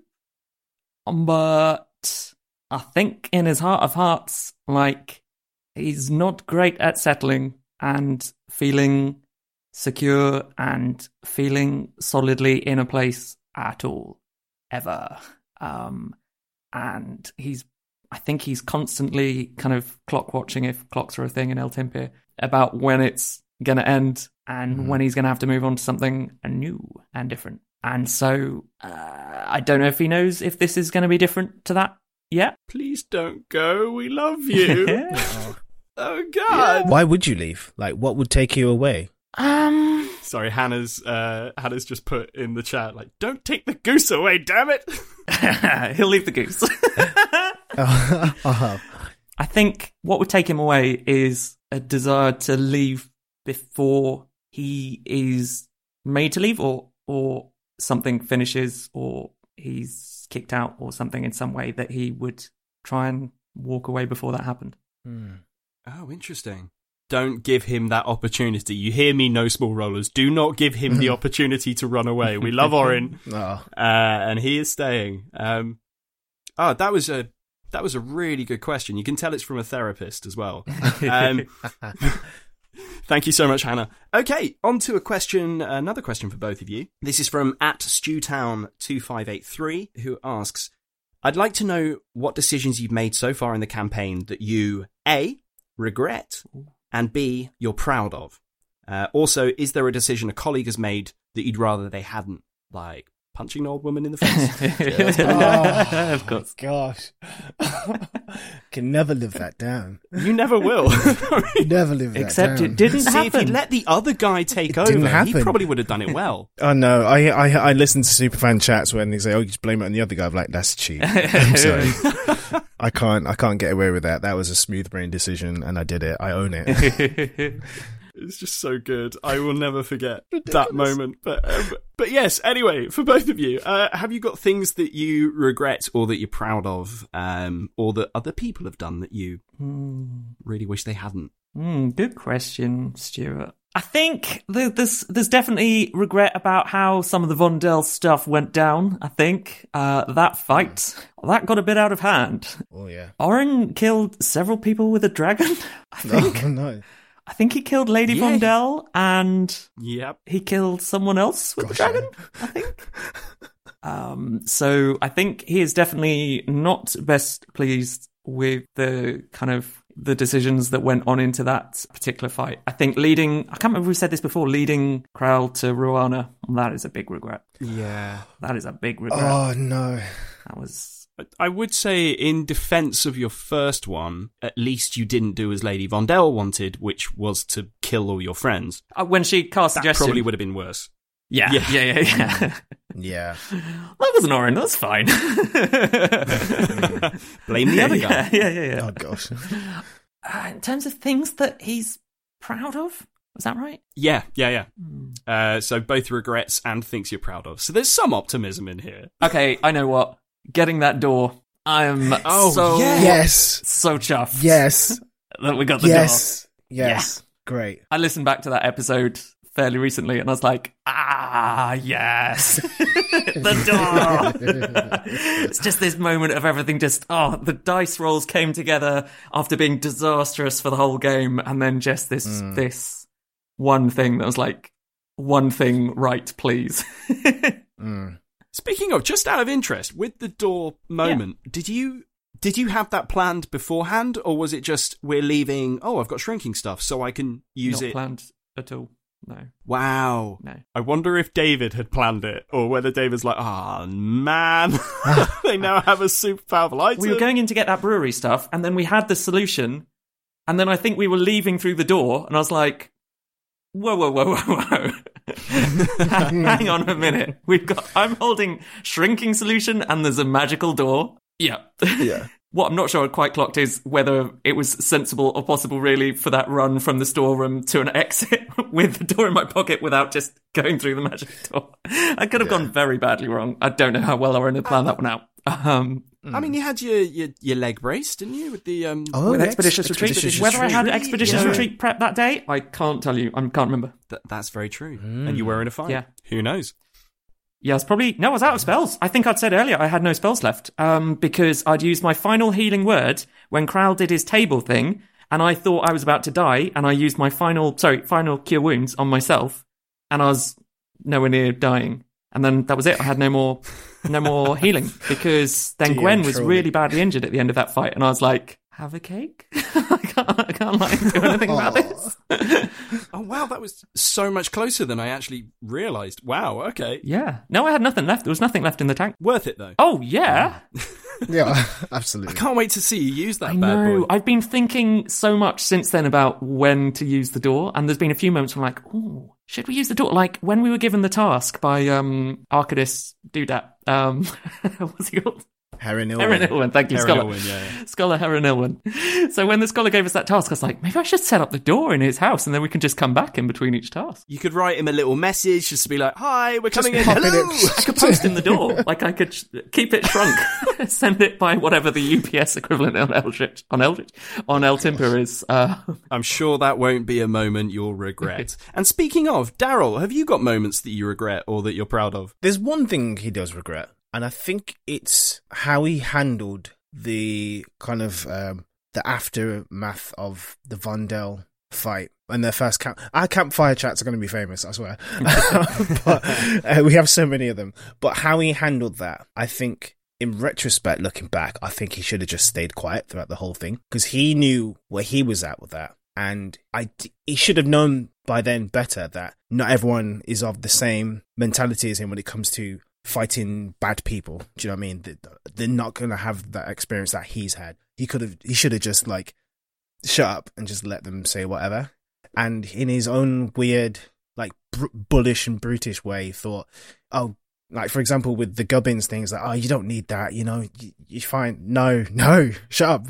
But I think in his heart of hearts, like, he's not great at settling and feeling secure and feeling solidly in a place at all, ever. Um, and he's, I think he's constantly kind of clock watching, if clocks are a thing in El Timpir, about when it's going to end and mm. when he's going to have to move on to something new and different. And so uh, I don't know if he knows if this is going to be different to that yet. Please don't go. We love you. oh. oh, God. Why would you leave? Like, what would take you away? Um. Sorry, Hannah's uh, Hannah's just put in the chat, like, don't take the goose away, damn it. He'll leave the goose. uh-huh. I think what would take him away is a desire to leave before he is made to leave, or or something finishes, or he's kicked out or something in some way, that he would try and walk away before that happened. Mm. Oh, interesting. Don't give him that opportunity. You hear me, No Small Rollers. Do not give him the opportunity to run away. We love Orin, oh. uh, and he is staying. Um, oh, that was a that was a really good question. You can tell it's from a therapist as well. Um, Thank you so much, Hannah. Okay, on to a question, another question for both of you. This is from at Stewtown two five eight three, who asks, I'd like to know what decisions you've made so far in the campaign that you, A, regret, and B, you're proud of. Uh, also, is there a decision a colleague has made that you'd rather they hadn't? Like punching an old woman in the face? oh, of course. Gosh. Can never live that down. You never will. Never live that Except down. it didn't See, happen. if he'd let the other guy take It over, didn't he happen. probably would have done it well. Oh no, I, I I listen to superfan chats when they say, "Oh, you just blame it on the other guy." I'm like, that's cheap. I'm sorry, I can't I can't get away with that. That was a smooth brain decision, and I did it. I own it. It's just so good. I will never forget that moment. But um, but yes, anyway, for both of you, uh, have you got things that you regret or that you're proud of, um, or that other people have done that you mm. really wish they hadn't? Mm, good question, Stuart. I think th- there's there's definitely regret about how some of the Vondel stuff went down. I think uh, that fight that got a bit out of hand. Oh yeah, Oren killed several people with a dragon. I think. Oh, no. I think he killed Lady Yeah. Vondel, and Yep. he killed someone else with Gosh, the dragon. I think. um. So I think he is definitely not best pleased with the kind of the decisions that went on into that particular fight. I think leading, I can't remember if we said this before, leading Kral to Ruana, that is a big regret. Yeah. That is a big regret. Oh no. That was... I would say, in defense of your first one, at least you didn't do as Lady Vondel wanted, which was to kill all your friends. Uh, when she cast That suggestion... probably would have been worse. Yeah, yeah, Yeah. yeah, yeah. yeah. Yeah. That wasn't Oren, that's fine. Blame the other guy. Yeah, yeah, yeah. yeah. Oh gosh. Uh, in terms of things that he's proud of, was that right? Yeah, yeah, yeah. Uh, so both regrets and things you're proud of. So there's some optimism in here. Okay, I know what. Getting that door. I am Oh, so yeah. Yes. so chuffed. Yes. that we got the Yes. door. Yes. Great. I listened back to that episode fairly recently, and I was like, ah, yes, the door. It's just this moment of everything. Just oh, the dice rolls came together after being disastrous for the whole game, and then just this Mm. this one thing that was like, one thing right, please. Mm. Speaking of, just out of interest, with the door moment, did you did you have that planned beforehand, or was it just we're leaving? Oh, I've got shrinking stuff, so I can use Not it. planned at all. No, Wow. no. I wonder if David had planned it, or whether David's like, oh man, they now have a super powerful item. We were going in to get that brewery stuff, and then we had the solution, and then I think we were leaving through the door, and I was like, whoa, whoa, whoa, whoa, whoa. Hang on a minute. We've got, I'm holding shrinking solution, and there's a magical door. Yeah. Yeah. What I'm not sure I quite clocked is whether it was sensible or possible, really, for that run from the storeroom to an exit with the door in my pocket without just going through the magic door. I could have Yeah. gone very badly wrong. I don't know how well Oren had planned that one out. Um, I mean, you had your, your your leg brace, didn't you? With the um, Oh, with ex- Expeditious Retreat. Expeditious Whether I had Retreat. Expeditious Yeah. Retreat prep that day, I can't tell you. I can't remember. th- that's very true. And you were in a fight. Yeah. Who knows? Yeah, I was probably... No, I was out of spells. I think I'd said earlier I had no spells left um, because I'd used my final healing word when Kral did his table thing, and I thought I was about to die, and I used my final... Sorry, final cure wounds on myself, and I was nowhere near dying. And then that was it. I had no more no more healing because then Dear Gwen was truly. really badly injured at the end of that fight, and I was like, have a cake? I can't, I can't like do anything about this. Oh wow, that was so much closer than I actually realised. Wow, okay. Yeah. No, I had nothing left. There was nothing left in the tank. Worth it though. Oh, yeah. Yeah. I Absolutely. can't wait to see you use that I bad know. boy. I've been thinking so much since then about when to use the door, and there's been a few moments where I'm like, oh, should we use the door? Like when we were given the task by um, Arcadis Doodat. Um, what's he called? Heron Ilwyn. Heron Ilwyn, thank you, Heron Scholar. Ilwyn, yeah, yeah. Scholar Heron Ilwyn. So when the Scholar gave us that task, I was like, maybe I should set up the door in his house, and then we can just come back in between each task. You could write him a little message just to be like, "Hi, we're coming in." pop in Hello. it. I could post in the door. Like I could sh- keep it shrunk, send it by whatever the U P S equivalent on Eldritch, on Eldritch, on El Timper is. Uh, I'm sure that won't be a moment you'll regret. And speaking of, Daryl, have you got moments that you regret or that you're proud of? There's one thing he does regret, and I think it's how he handled the kind of um, the aftermath of the Vondel fight and their first camp. Our campfire chats are going to be famous, I swear. But uh, we have so many of them. But how he handled that, I think, in retrospect, looking back, I think he should have just stayed quiet throughout the whole thing because he knew where he was at with that, and I he should have known by then better that not everyone is of the same mentality as him when it comes to fighting bad people. Do you know what I mean? They're not going to have that experience that he's had. He could have, he should have just like shut up and just let them say whatever. And in his own weird, like br- bullish and brutish way, he thought, oh, like for example, with the Gubbins things, like, oh, you don't need that, you know, you, you're fine. No, no, shut up.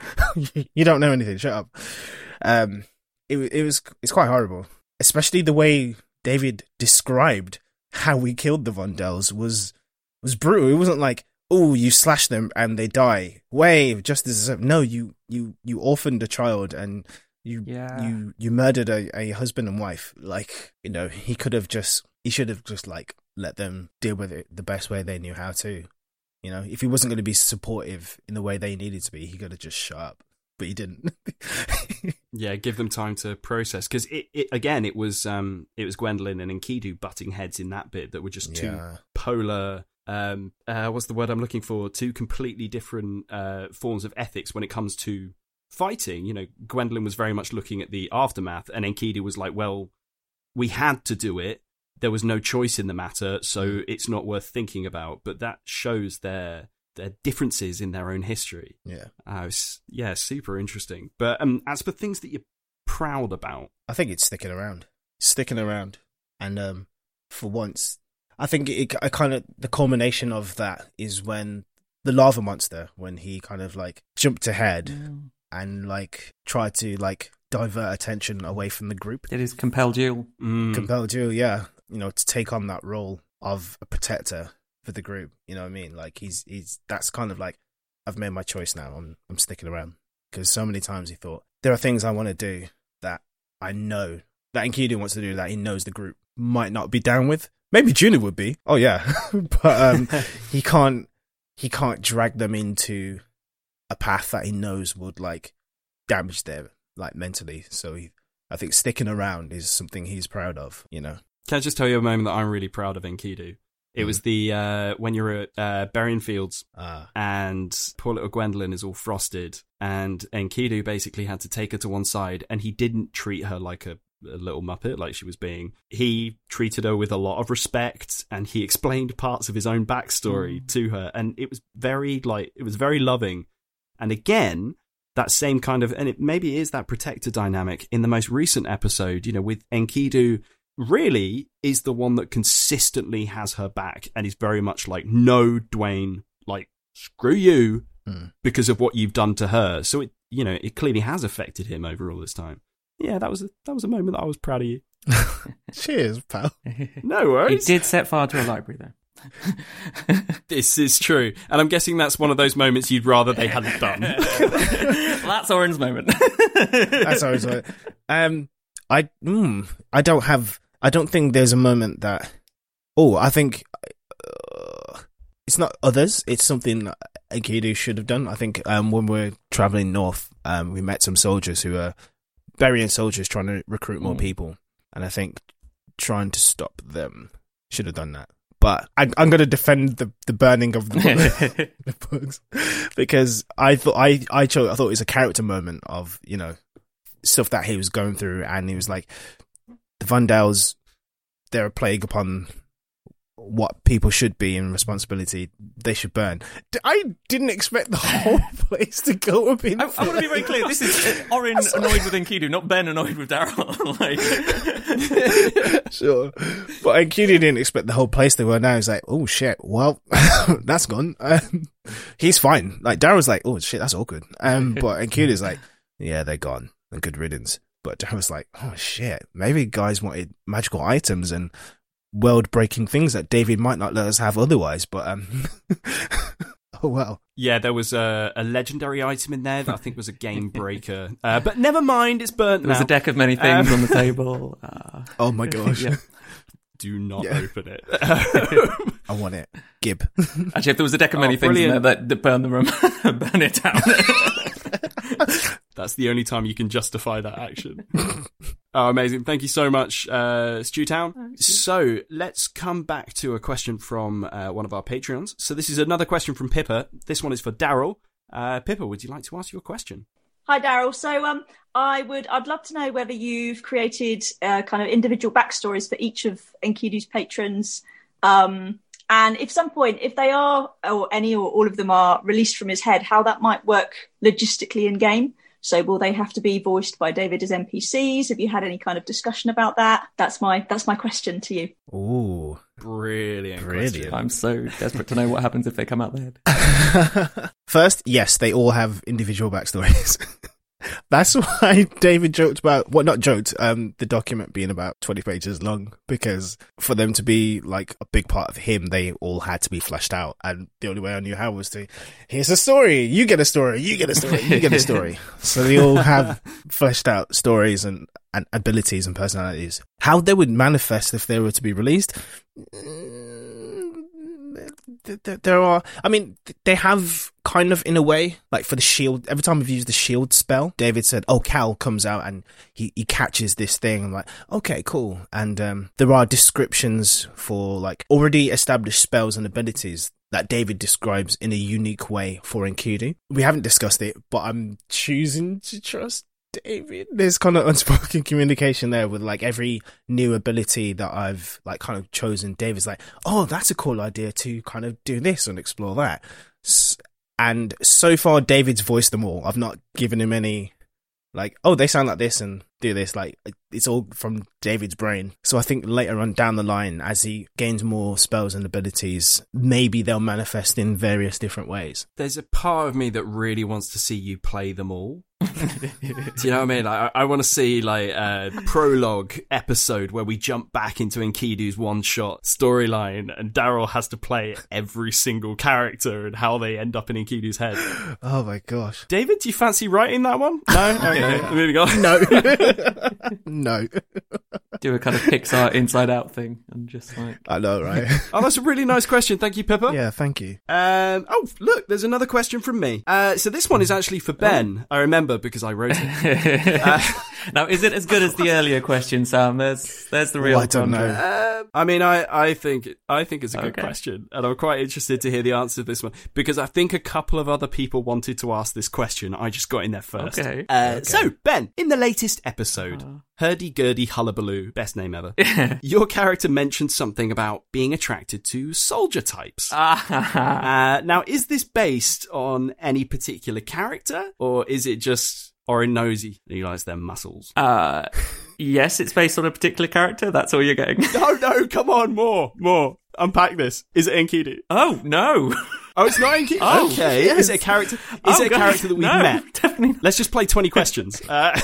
You don't know anything. Shut up. Um, it it was it's quite horrible, especially the way David described how we killed the Vondels was was brutal. It wasn't like, oh, you slash them and they die. Way, just as no, you you you orphaned a child and You Yeah. you you murdered a, a husband and wife. Like, you know, he could have just he should have just like let them deal with it the best way they knew how to. You know, if he wasn't going to be supportive in the way they needed to be, he could have just shut up. But he didn't. Yeah, give them time to process, because it, it again it was um it was Gwendolyn and Enkidu butting heads in that bit that were just two Yeah. polar um uh what's the word I'm looking for two completely different uh forms of ethics when it comes to fighting. You know, Gwendolyn was very much looking at the aftermath, and Enkidu was like, well, we had to do it, there was no choice in the matter, so it's not worth thinking about. But that shows their their differences in their own history. Yeah. Uh, it's- yeah, super interesting. But um, as for things that you're proud about, I think it's sticking around, sticking around, and um, for once, I think it, I kind of the culmination of that is when the lava monster, when he kind of like jumped ahead Mm. and like tried to like divert attention away from the group, It is compelled you. mm, compelled you, yeah, you know, to take on that role of a protector for the group. You know what I mean? Like he's he's that's kind of like, I've made my choice now. I'm I'm sticking around, because so many times he thought there are things I want to do that I know that Enkidu wants to do that he knows the group might not be down with. Maybe Juna would be. Oh yeah, but um, he can't he can't drag them into a path that he knows would like damage them like mentally. So he, I think sticking around is something he's proud of. You know. can I just tell you a moment that I'm really proud of Enkidu? It was the uh, when you're at uh, Berrien Fields Ah. and poor little Gwendolyn is all frosted, and Enkidu basically had to take her to one side, and he didn't treat her like a, a little muppet like she was being. He treated her with a lot of respect, and he explained parts of his own backstory Mm. to her, and it was very like it was very loving. And again, that same kind of, and it maybe is that protector dynamic in the most recent episode, you know, with Enkidu really is the one that consistently has her back and is very much like, no, Dwayne, like, screw you Hmm. because of what you've done to her. So it, you know, it clearly has affected him over all this time. Yeah, that was a, that was a moment that I was proud of you. Cheers, pal. No It worries. did set fire to a library, though. This is true. And I'm guessing that's one of those moments you'd rather they hadn't done. Well, that's Oren's moment. That's always right. Um, I mm, I don't have. I don't think there's a moment that. Oh, I think uh, it's not others. It's something Enkidu should have done. I think um, when we're traveling north, um, we met some soldiers who are Berrien soldiers trying to recruit more Mm. people, and I think trying to stop them should have done that. But I, I'm going to defend the, the burning of the, the books, because I thought I I chose I thought it was a character moment of, you know, stuff that he was going through, and he was like, the Vandals, they're a plague upon what people should be in responsibility. They should burn. D- I didn't expect the whole place to go up in I, I want to be very clear. This is uh, Oren annoyed with Enkidu, not Ben annoyed with Daryl. like, Sure. But Enkidu didn't expect the whole place to go now. He's like, oh shit, well, that's gone. Um, he's fine. Like, Daryl's like, oh shit, that's awkward. Um, but Enkidu's like, yeah, they're gone. And good riddance. But Daryl's like, oh shit, maybe guys wanted magical items and world-breaking things that David might not let us have otherwise. But, um, oh well. Yeah, there was a, a legendary item in there that I think was a game breaker. Uh, but never mind, it's burnt there was now. a deck of many things Um, on the table. Uh, Oh my gosh. yeah. Do not Yeah. open it. I want it. Gib. Actually, if there was a deck of Oh, many things in there brilliant. that, that burn the room, burn it down. That's the only time you can justify that action. Oh, amazing. Thank you so much, uh, Stewtown. So let's come back to a question from uh, one of our Patreons. So this is another question from Pippa. This one is for Daryl. Uh, Pippa, would you like to ask your question? Hi, Daryl. So, um, I would, I'd love to know whether you've created uh, kind of individual backstories for each of Enkidu's patrons, um, and if some point, if they are, or any or all of them are released from his head, how that might work logistically in game. So, will they have to be voiced by David as N P Cs? Have you had any kind of discussion about that? That's my, that's my question to you. Ooh. Brilliant. Brilliant. question. I'm so desperate to know what happens if they come out their head. First, yes, they all have individual backstories. That's why David joked about, well, not joked, um, the document being about twenty pages long, because for them to be like a big part of him, they all had to be fleshed out. And the only way I knew how was to, here's a story, you get a story, you get a story, you get a story. So they all have fleshed out stories and, and abilities and personalities. How they would manifest if they were to be released? There are, I mean, they have kind of, in a way, like for the shield, every time we've used the shield spell, David said, oh, Cal comes out and he, he catches this thing. I'm like, okay, cool. And um, there are descriptions for like already established spells and abilities that David describes in a unique way for Enkidu. We haven't discussed it, but I'm choosing to trust David. There's kind of unspoken communication there with like every new ability that I've like kind of chosen. David's like, oh, that's a cool idea to kind of do this and explore that. And so far, David's voiced them all. I've not given him any like, oh, they sound like this and do this. Like, it's all from David's brain. So I think later on down the line, as he gains more spells and abilities, maybe they'll manifest in various different ways. There's a part of me that really wants to see you play them all. Do you know what I mean? Like, I, I want to see like a prologue episode where we jump back into Enkidu's one-shot storyline and Daryl has to play every single character and how they end up in Enkidu's head. Oh my gosh. David, do you fancy writing that one? No? Okay, moving on. No. No. Do a kind of Pixar Inside Out thing and just like... I know, right? Oh, that's a really nice question. Thank you, Pippa. Yeah, thank you. Um, oh, look, there's another question from me. Uh, so this one is actually for Ben. I remember because I wrote it. uh, now, is it as good as the earlier question, Sam? There's there's the real well, I don't know. Uh, I mean, I, I think I think it's a good Okay. question, and I'm quite interested to hear the answer to this one because I think a couple of other people wanted to ask this question. I just got in there first. Okay. Uh, Okay. So, Ben, in the latest episode, Uh. Hurdy-gurdy hullabaloo, best name ever, your character mentioned something about being attracted to soldier types. Ah. Uh, now, is this based on any particular character, or is it just Orin Nosy and he likes their muscles? Uh, yes, it's based on a particular character. That's all you're getting. No, no, come on, more, more. Unpack this. Is it Enkidu? Oh, no. Oh, it's not Enkidu? Oh, okay. yes. Is it a character? Is Oh, it a God. character that we've No, met? definitely not. Let's just play twenty questions. Uh,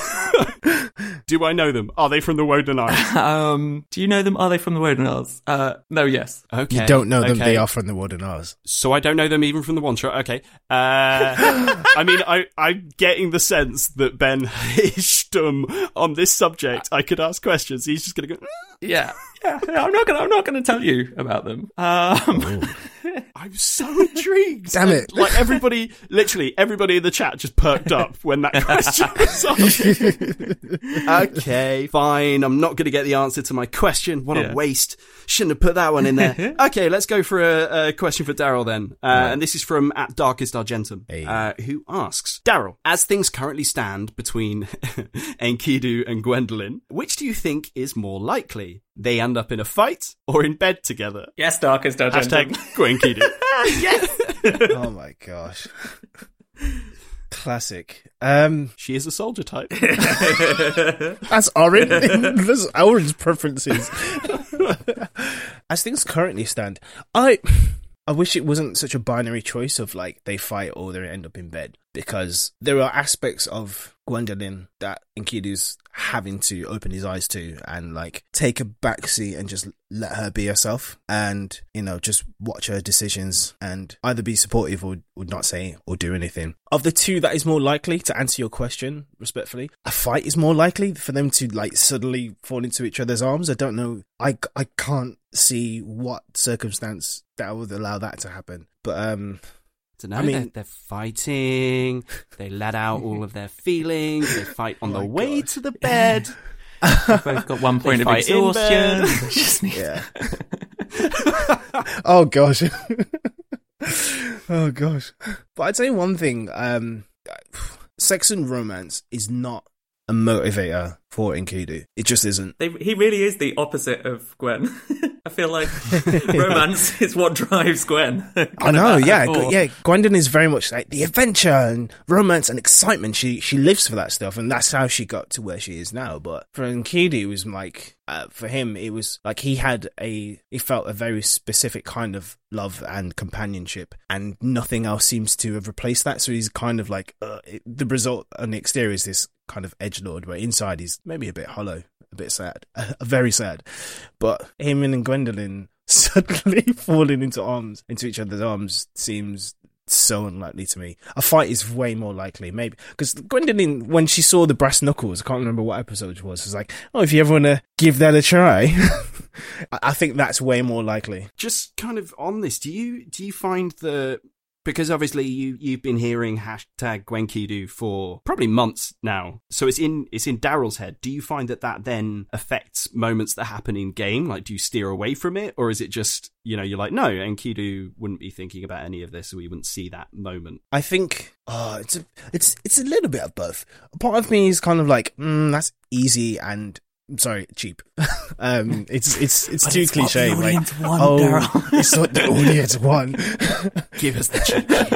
do I know them? Are they from the Woden Isles? Um, do you know them? Are they from the Woden Isles? Uh, no, yes. Okay. You don't know them, okay. they are from the Woden Isles. So I don't know them even from the one shot. Okay. Uh, I mean, I, I'm getting the sense that Ben is stum on this subject. I could ask questions. He's just going to go, Yeah. Yeah, yeah, I'm not gonna. I'm not gonna tell you about them. Um, I'm so intrigued. Damn it. Like everybody, literally everybody in the chat just perked up when that question was asked. Okay, fine. I'm not going to get the answer to my question. What Yeah. a waste. Shouldn't have put that one in there. Okay, let's go for a, a question for Daryl then. Uh, Yeah. And this is from at Darkest Argentum, Hey. uh, who asks, Daryl, as things currently stand between Enkidu and Gwendolyn, which do you think is more likely? They end up in a fight or in bed together? yes, Darkest Hashtag Argentum. Gwenkidu. Yes. Oh my gosh. Classic. Um, She is a soldier type. that's Orin. That's Orin's preferences. As things currently stand, I I wish it wasn't such a binary choice of like they fight or they end up in bed, because there are aspects of Gwendolyn that Enkidu's having to open his eyes to and like take a backseat and just let her be herself and, you know, just watch her decisions and either be supportive or would not say or do anything. Of the two, that is more likely, to answer your question respectfully. A fight is more likely for them to like suddenly fall into each other's arms. I don't know. I, I can't see what circumstance that would allow that to happen. But um Don't know, I mean- they're, they're fighting, they let out all of their feelings, they fight on the my way God. to the bed. We've both got one point of fight in bed. exhaustion. Just need- yeah. Oh gosh. Oh gosh. But I'd say one thing, um sex and romance is not a motivator for Enkidu. It just isn't. They, he really is the opposite of Gwen. I feel like romance is what drives Gwen. I know, yeah, G- yeah. Gwendolyn is very much like the adventure and romance and excitement. She she lives for that stuff, and that's how she got to where she is now. But for Enkidu, it was like, uh, for him, it was like he had a, he felt a very specific kind of love and companionship, and nothing else seems to have replaced that. So he's kind of like, uh, it, the result on the exterior is this kind of edgelord, where inside he's maybe a bit hollow, a bit sad, uh, very sad. But him and Gwendolyn suddenly falling into arms, into each other's arms, seems so unlikely to me. A fight is way more likely, maybe, because Gwendolyn, when she saw the brass knuckles, I can't remember what episode it was, was like, oh, if you ever want to give that a try. I think that's way more likely. Just kind of on this, do you do you find the, because obviously you you've been hearing hashtag Gwenkidu for probably months now, so it's in it's in Daryl's head. Do you find that that then affects moments that happen in game? Like, do you steer away from it, or is it just, you know, you're like, no, Enkidu wouldn't be thinking about any of this, so we wouldn't see that moment? I think oh, it's a, it's it's a little bit of both. Part of me is kind of like, mm, that's easy and, I'm sorry, cheap. um, it's it's it's too it's cliche. What the audience like, want, oh, Daryl. It's what the audience want. Give us the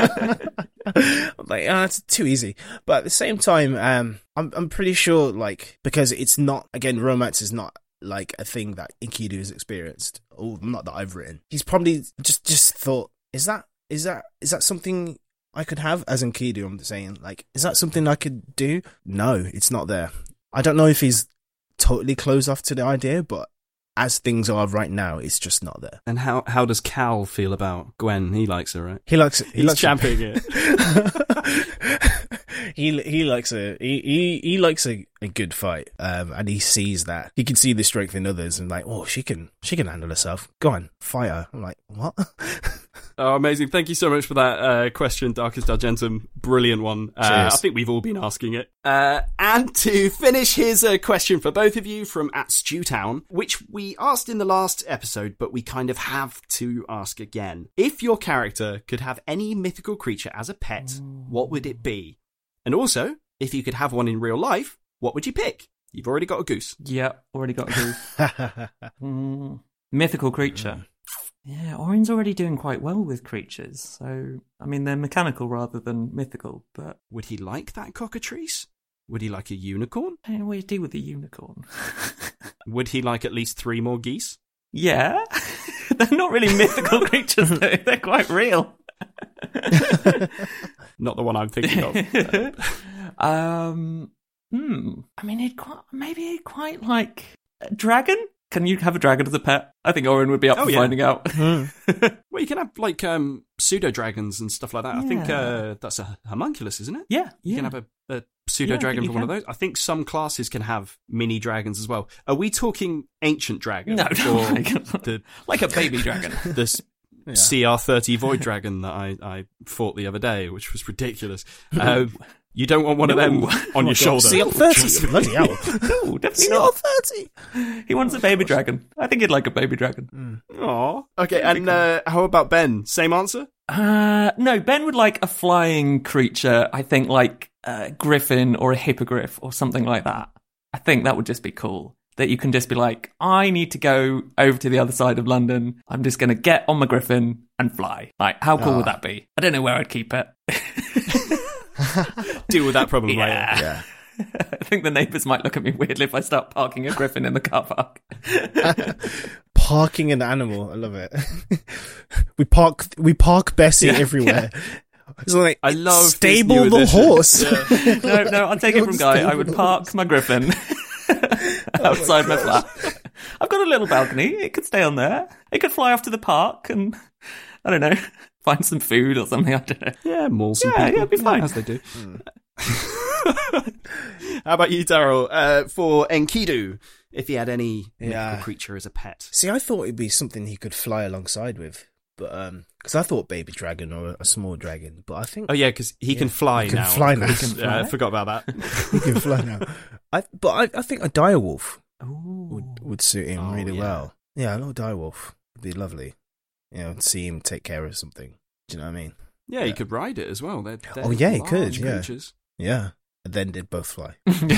cheap. I'm like, oh, it's too easy. But at the same time, um, I'm I'm pretty sure, like, because it's not, again, romance is not like a thing that Enkidu has experienced, or not that I've written. He's probably just just thought, is that is that is that something I could have as Enkidu? I'm saying, like, is that something I could do? No, it's not there. I don't know if he's totally closed off to the idea, but as things are right now, it's just not there. And how how does Cal feel about Gwen? He likes her, right? He likes it. He He's likes championing it. he he likes a he he, he likes a, a good fight, um, and he sees that. He can see the strength in others, and like, oh, she can she can handle herself. Go on, fight her. I'm like, what? Oh, amazing. Thank you so much for that uh, question, Darkest Argentum. Brilliant one. Uh, I think we've all been asking it. Uh, and to finish, here's a question for both of you from at Stewtown, which we asked in the last episode, but we kind of have to ask again. If your character could have any mythical creature as a pet, what would it be? And also, if you could have one in real life, what would you pick? You've already got a goose. Yeah, already got a goose. mm, mythical creature. Yeah, Orin's already doing quite well with creatures, so, I mean, they're mechanical rather than mythical, but... Would he like that cockatrice? Would he like a unicorn? I don't know what you do with a unicorn. Would he like at least three more geese? Yeah. They're not really mythical creatures, though. They're quite real. Not the one I'm thinking of. um, hmm. I mean, he'd quite, maybe he'd quite like a dragon? Can you have a dragon as a pet? I think Orin would be up oh, for yeah. finding out. Well, you can have, like, um, pseudo-dragons and stuff like that. Yeah. I think uh, that's a homunculus, isn't it? Yeah. You yeah. can have a, a pseudo-dragon yeah, for one of those. I think some classes can have mini-dragons as well. Are we talking ancient dragon? No, no. Or Like, the, like a baby dragon. This yeah. C R thirty Void Dragon that I, I fought the other day, which was ridiculous. Um, you don't want one no. of them on oh your shoulder. C R thirty? Bloody hell. No, definitely C R thirty? not. He wants a baby dragon. I think he'd like a baby dragon. Mm. Aw. Okay, and uh, how about Ben? Same answer? Uh, no, Ben would like a flying creature, I think like a griffin or a hippogriff or something like that. I think that would just be cool. That you can just be like, I need to go over to the other side of London. I'm just going to get on my griffin and fly. Like, how cool oh. would that be? I don't know where I'd keep it. Deal with that problem yeah. later. Yeah. I think the neighbours might look at me weirdly if I start parking a griffin in the car park. Parking an animal, I love it. we park, we park Bessie yeah, everywhere. Yeah. It's like, I love stable the horse. Yeah. no, no, I'll take it from Guy. I would park my griffin outside oh my, my flat. I've got a little balcony. It could stay on there. It could fly off to the park and, I don't know, find some food or something. I don't know. Yeah, maul some yeah, people. Yeah, it'd be fine. As they do. Mm. How about you, Daryl? Uh, for Enkidu, if he had any yeah. mythical creature as a pet. See, I thought it'd be something he could fly alongside with. But um, because I thought baby dragon or a small dragon, but I think oh yeah, because he yeah, can fly he can now. Fly now. He can fly. Yeah, I forgot about that. He can fly now. I but I, I think a direwolf Ooh. would would suit him oh, really yeah. well. Yeah, a little direwolf would be lovely. You know, see him take care of something. Do you know what I mean? Yeah, yeah. He could ride it as well. They're, they're oh yeah, he large could. Yeah, creatures. yeah. and then did both fly.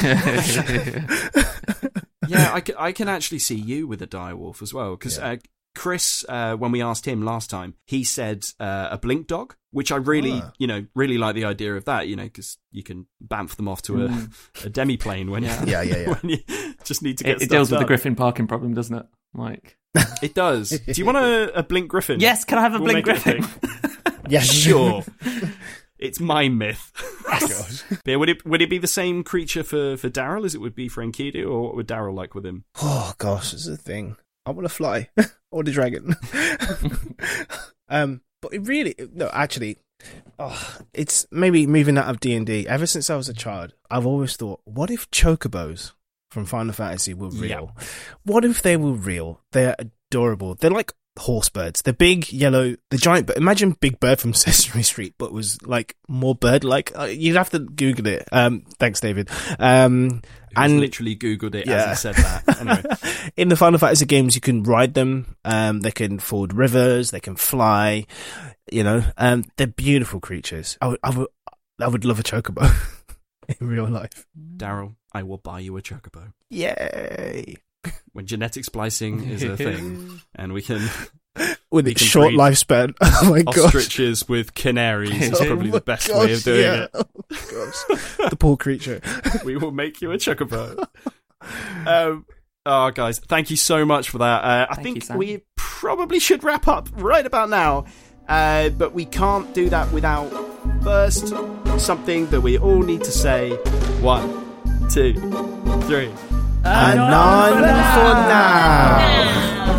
Yeah, I can, I can actually see you with a direwolf as well, because Yeah. uh, Chris, uh, when we asked him last time, he said uh, a blink dog, which I really, Ah. you know, really like the idea of that, you know, because you can bamf them off to a, a demi-plane when, Yeah. you, Yeah, yeah, yeah. when you just need to get It, it stuff deals with the done. Griffin parking problem, doesn't it? Like, It does. Do you want a, a blink griffin? yes, can I have a We'll blink make it a Griffin? thing. Yeah, Sure. It's my myth. God. But yeah, would it would it be the same creature for, for Daryl as it would be for Enkidu, or what would Daryl like with him? Oh gosh, this is the thing. I want to fly. I want a dragon. um, but it really, no, actually, oh, it's maybe moving out of D and D. Ever since I was a child, I've always thought, what if chocobos from Final Fantasy were real? What if they were real? They're adorable. They're like horse birds. They're big, yellow, the giant bird. Imagine Big Bird from Sesame Street, but was like more bird-like. Uh, you'd have to Google it. Um, thanks, David. Um, And and literally Googled it Yeah. as he said that. Anyway. in the Final Fantasy games, you can ride them. Um, they can ford rivers. They can fly. You know, um, they're beautiful creatures. I would, I would, I would love a chocobo in real life. Daryl, I will buy you a chocobo. Yay! When genetic splicing is a thing, and we can With We its can short breed lifespan. Oh my gosh. ostriches with canaries is Oh probably my the best gosh, way of doing yeah. it. Oh my gosh. The poor creature. We will make you a chocobo. um, oh, guys, thank you so much for that. Uh, I Thank think you, Sam. we probably should wrap up right about now, uh, but we can't do that without first something that we all need to say. One, two, three. Anon for now.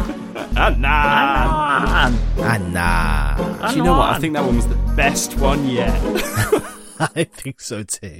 Anon. Anon. Do you know what? I think that one was the best one yet. I think so too.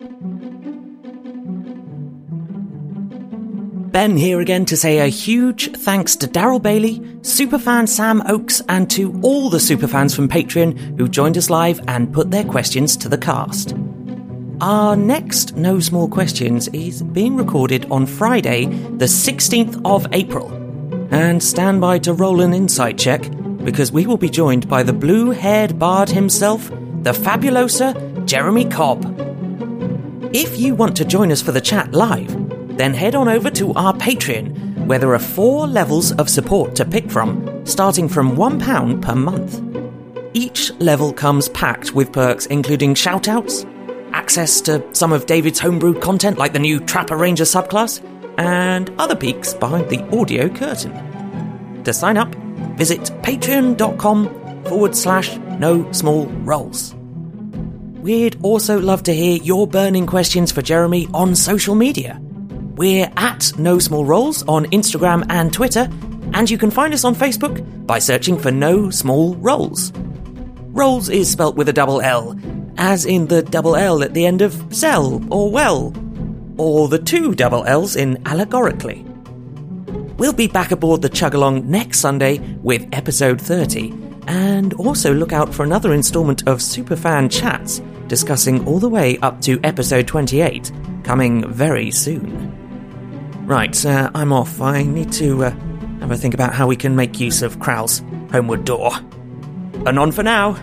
Ben here again to say a huge thanks to Daryl Bailey, superfan Sam Oakes, and to all the superfans from Patreon who joined us live and put their questions to the cast. Our next No Small Questions is being recorded on Friday, the sixteenth of April. And stand by to roll an insight check, because we will be joined by the blue-haired bard himself, the fabulosa Jeremy Cobb. If you want to join us for the chat live, then head on over to our Patreon, where there are four levels of support to pick from, starting from one pound per month. Each level comes packed with perks including shoutouts, access to some of David's homebrewed content like the new Trapper Ranger subclass, and other peeks behind the audio curtain. To sign up, visit patreon.com forward slash no small rolls. We'd also love to hear your burning questions for Jeremy on social media. We're at No Small Rolls on Instagram and Twitter, and you can find us on Facebook by searching for No Small Rolls. Rolls is spelt with a double L, as in the double L at the end of sell or well, or the two double L's in allegorically. We'll be back aboard the Chugalong next Sunday with episode thirty, and also look out for another instalment of Superfan Chats discussing all the way up to episode twenty-eight, coming very soon. Right, uh, I'm off. I need to uh, have a think about how we can make use of Kral's homeward door. Anon for now.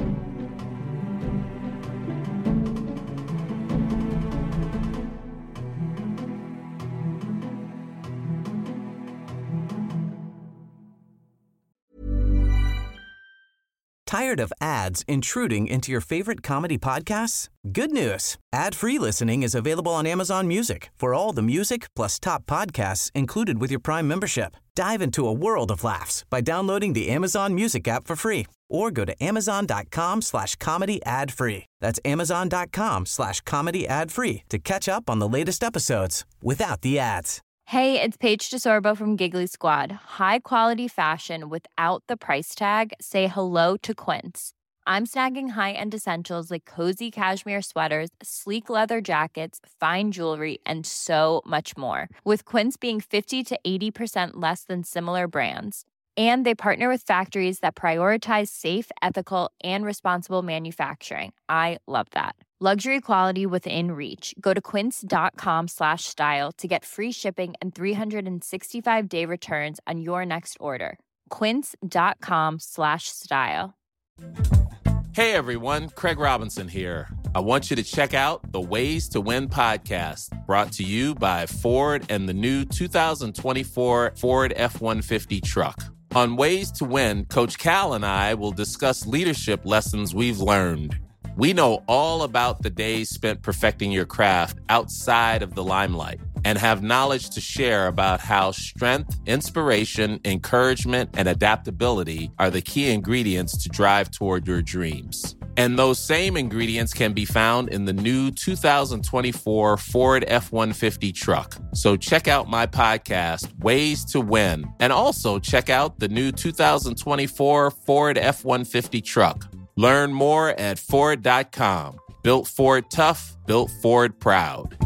Tired of ads intruding into your favorite comedy podcasts? Good news. Ad-free listening is available on Amazon Music for all the music plus top podcasts included with your Prime membership. Dive into a world of laughs by downloading the Amazon Music app for free or go to amazon.com slash comedy ad free. That's amazon.com slash comedy ad free to catch up on the latest episodes without the ads. Hey, it's Paige DeSorbo from Giggly Squad. High quality fashion without the price tag. Say hello to Quince. I'm snagging high-end essentials like cozy cashmere sweaters, sleek leather jackets, fine jewelry, and so much more. With Quince being fifty to eighty percent less than similar brands. And they partner with factories that prioritize safe, ethical, and responsible manufacturing. I love that. Luxury quality within reach. Go to quince.com slash style to get free shipping and three sixty-five day returns on your next order. Quince.com slash style. Hey everyone, Craig Robinson here. I want you to check out the Ways to Win podcast, brought to you by Ford and the new two thousand twenty-four Ford F one fifty truck. On Ways to Win, Coach Cal and I will discuss leadership lessons we've learned. We know all about the days spent perfecting your craft outside of the limelight and have knowledge to share about how strength, inspiration, encouragement, and adaptability are the key ingredients to drive toward your dreams. And those same ingredients can be found in the new two thousand twenty-four Ford F one fifty truck. So check out my podcast, Ways to Win, and also check out the new two thousand twenty-four Ford F one fifty truck. Learn more at Ford dot com. Built Ford tough, built Ford proud.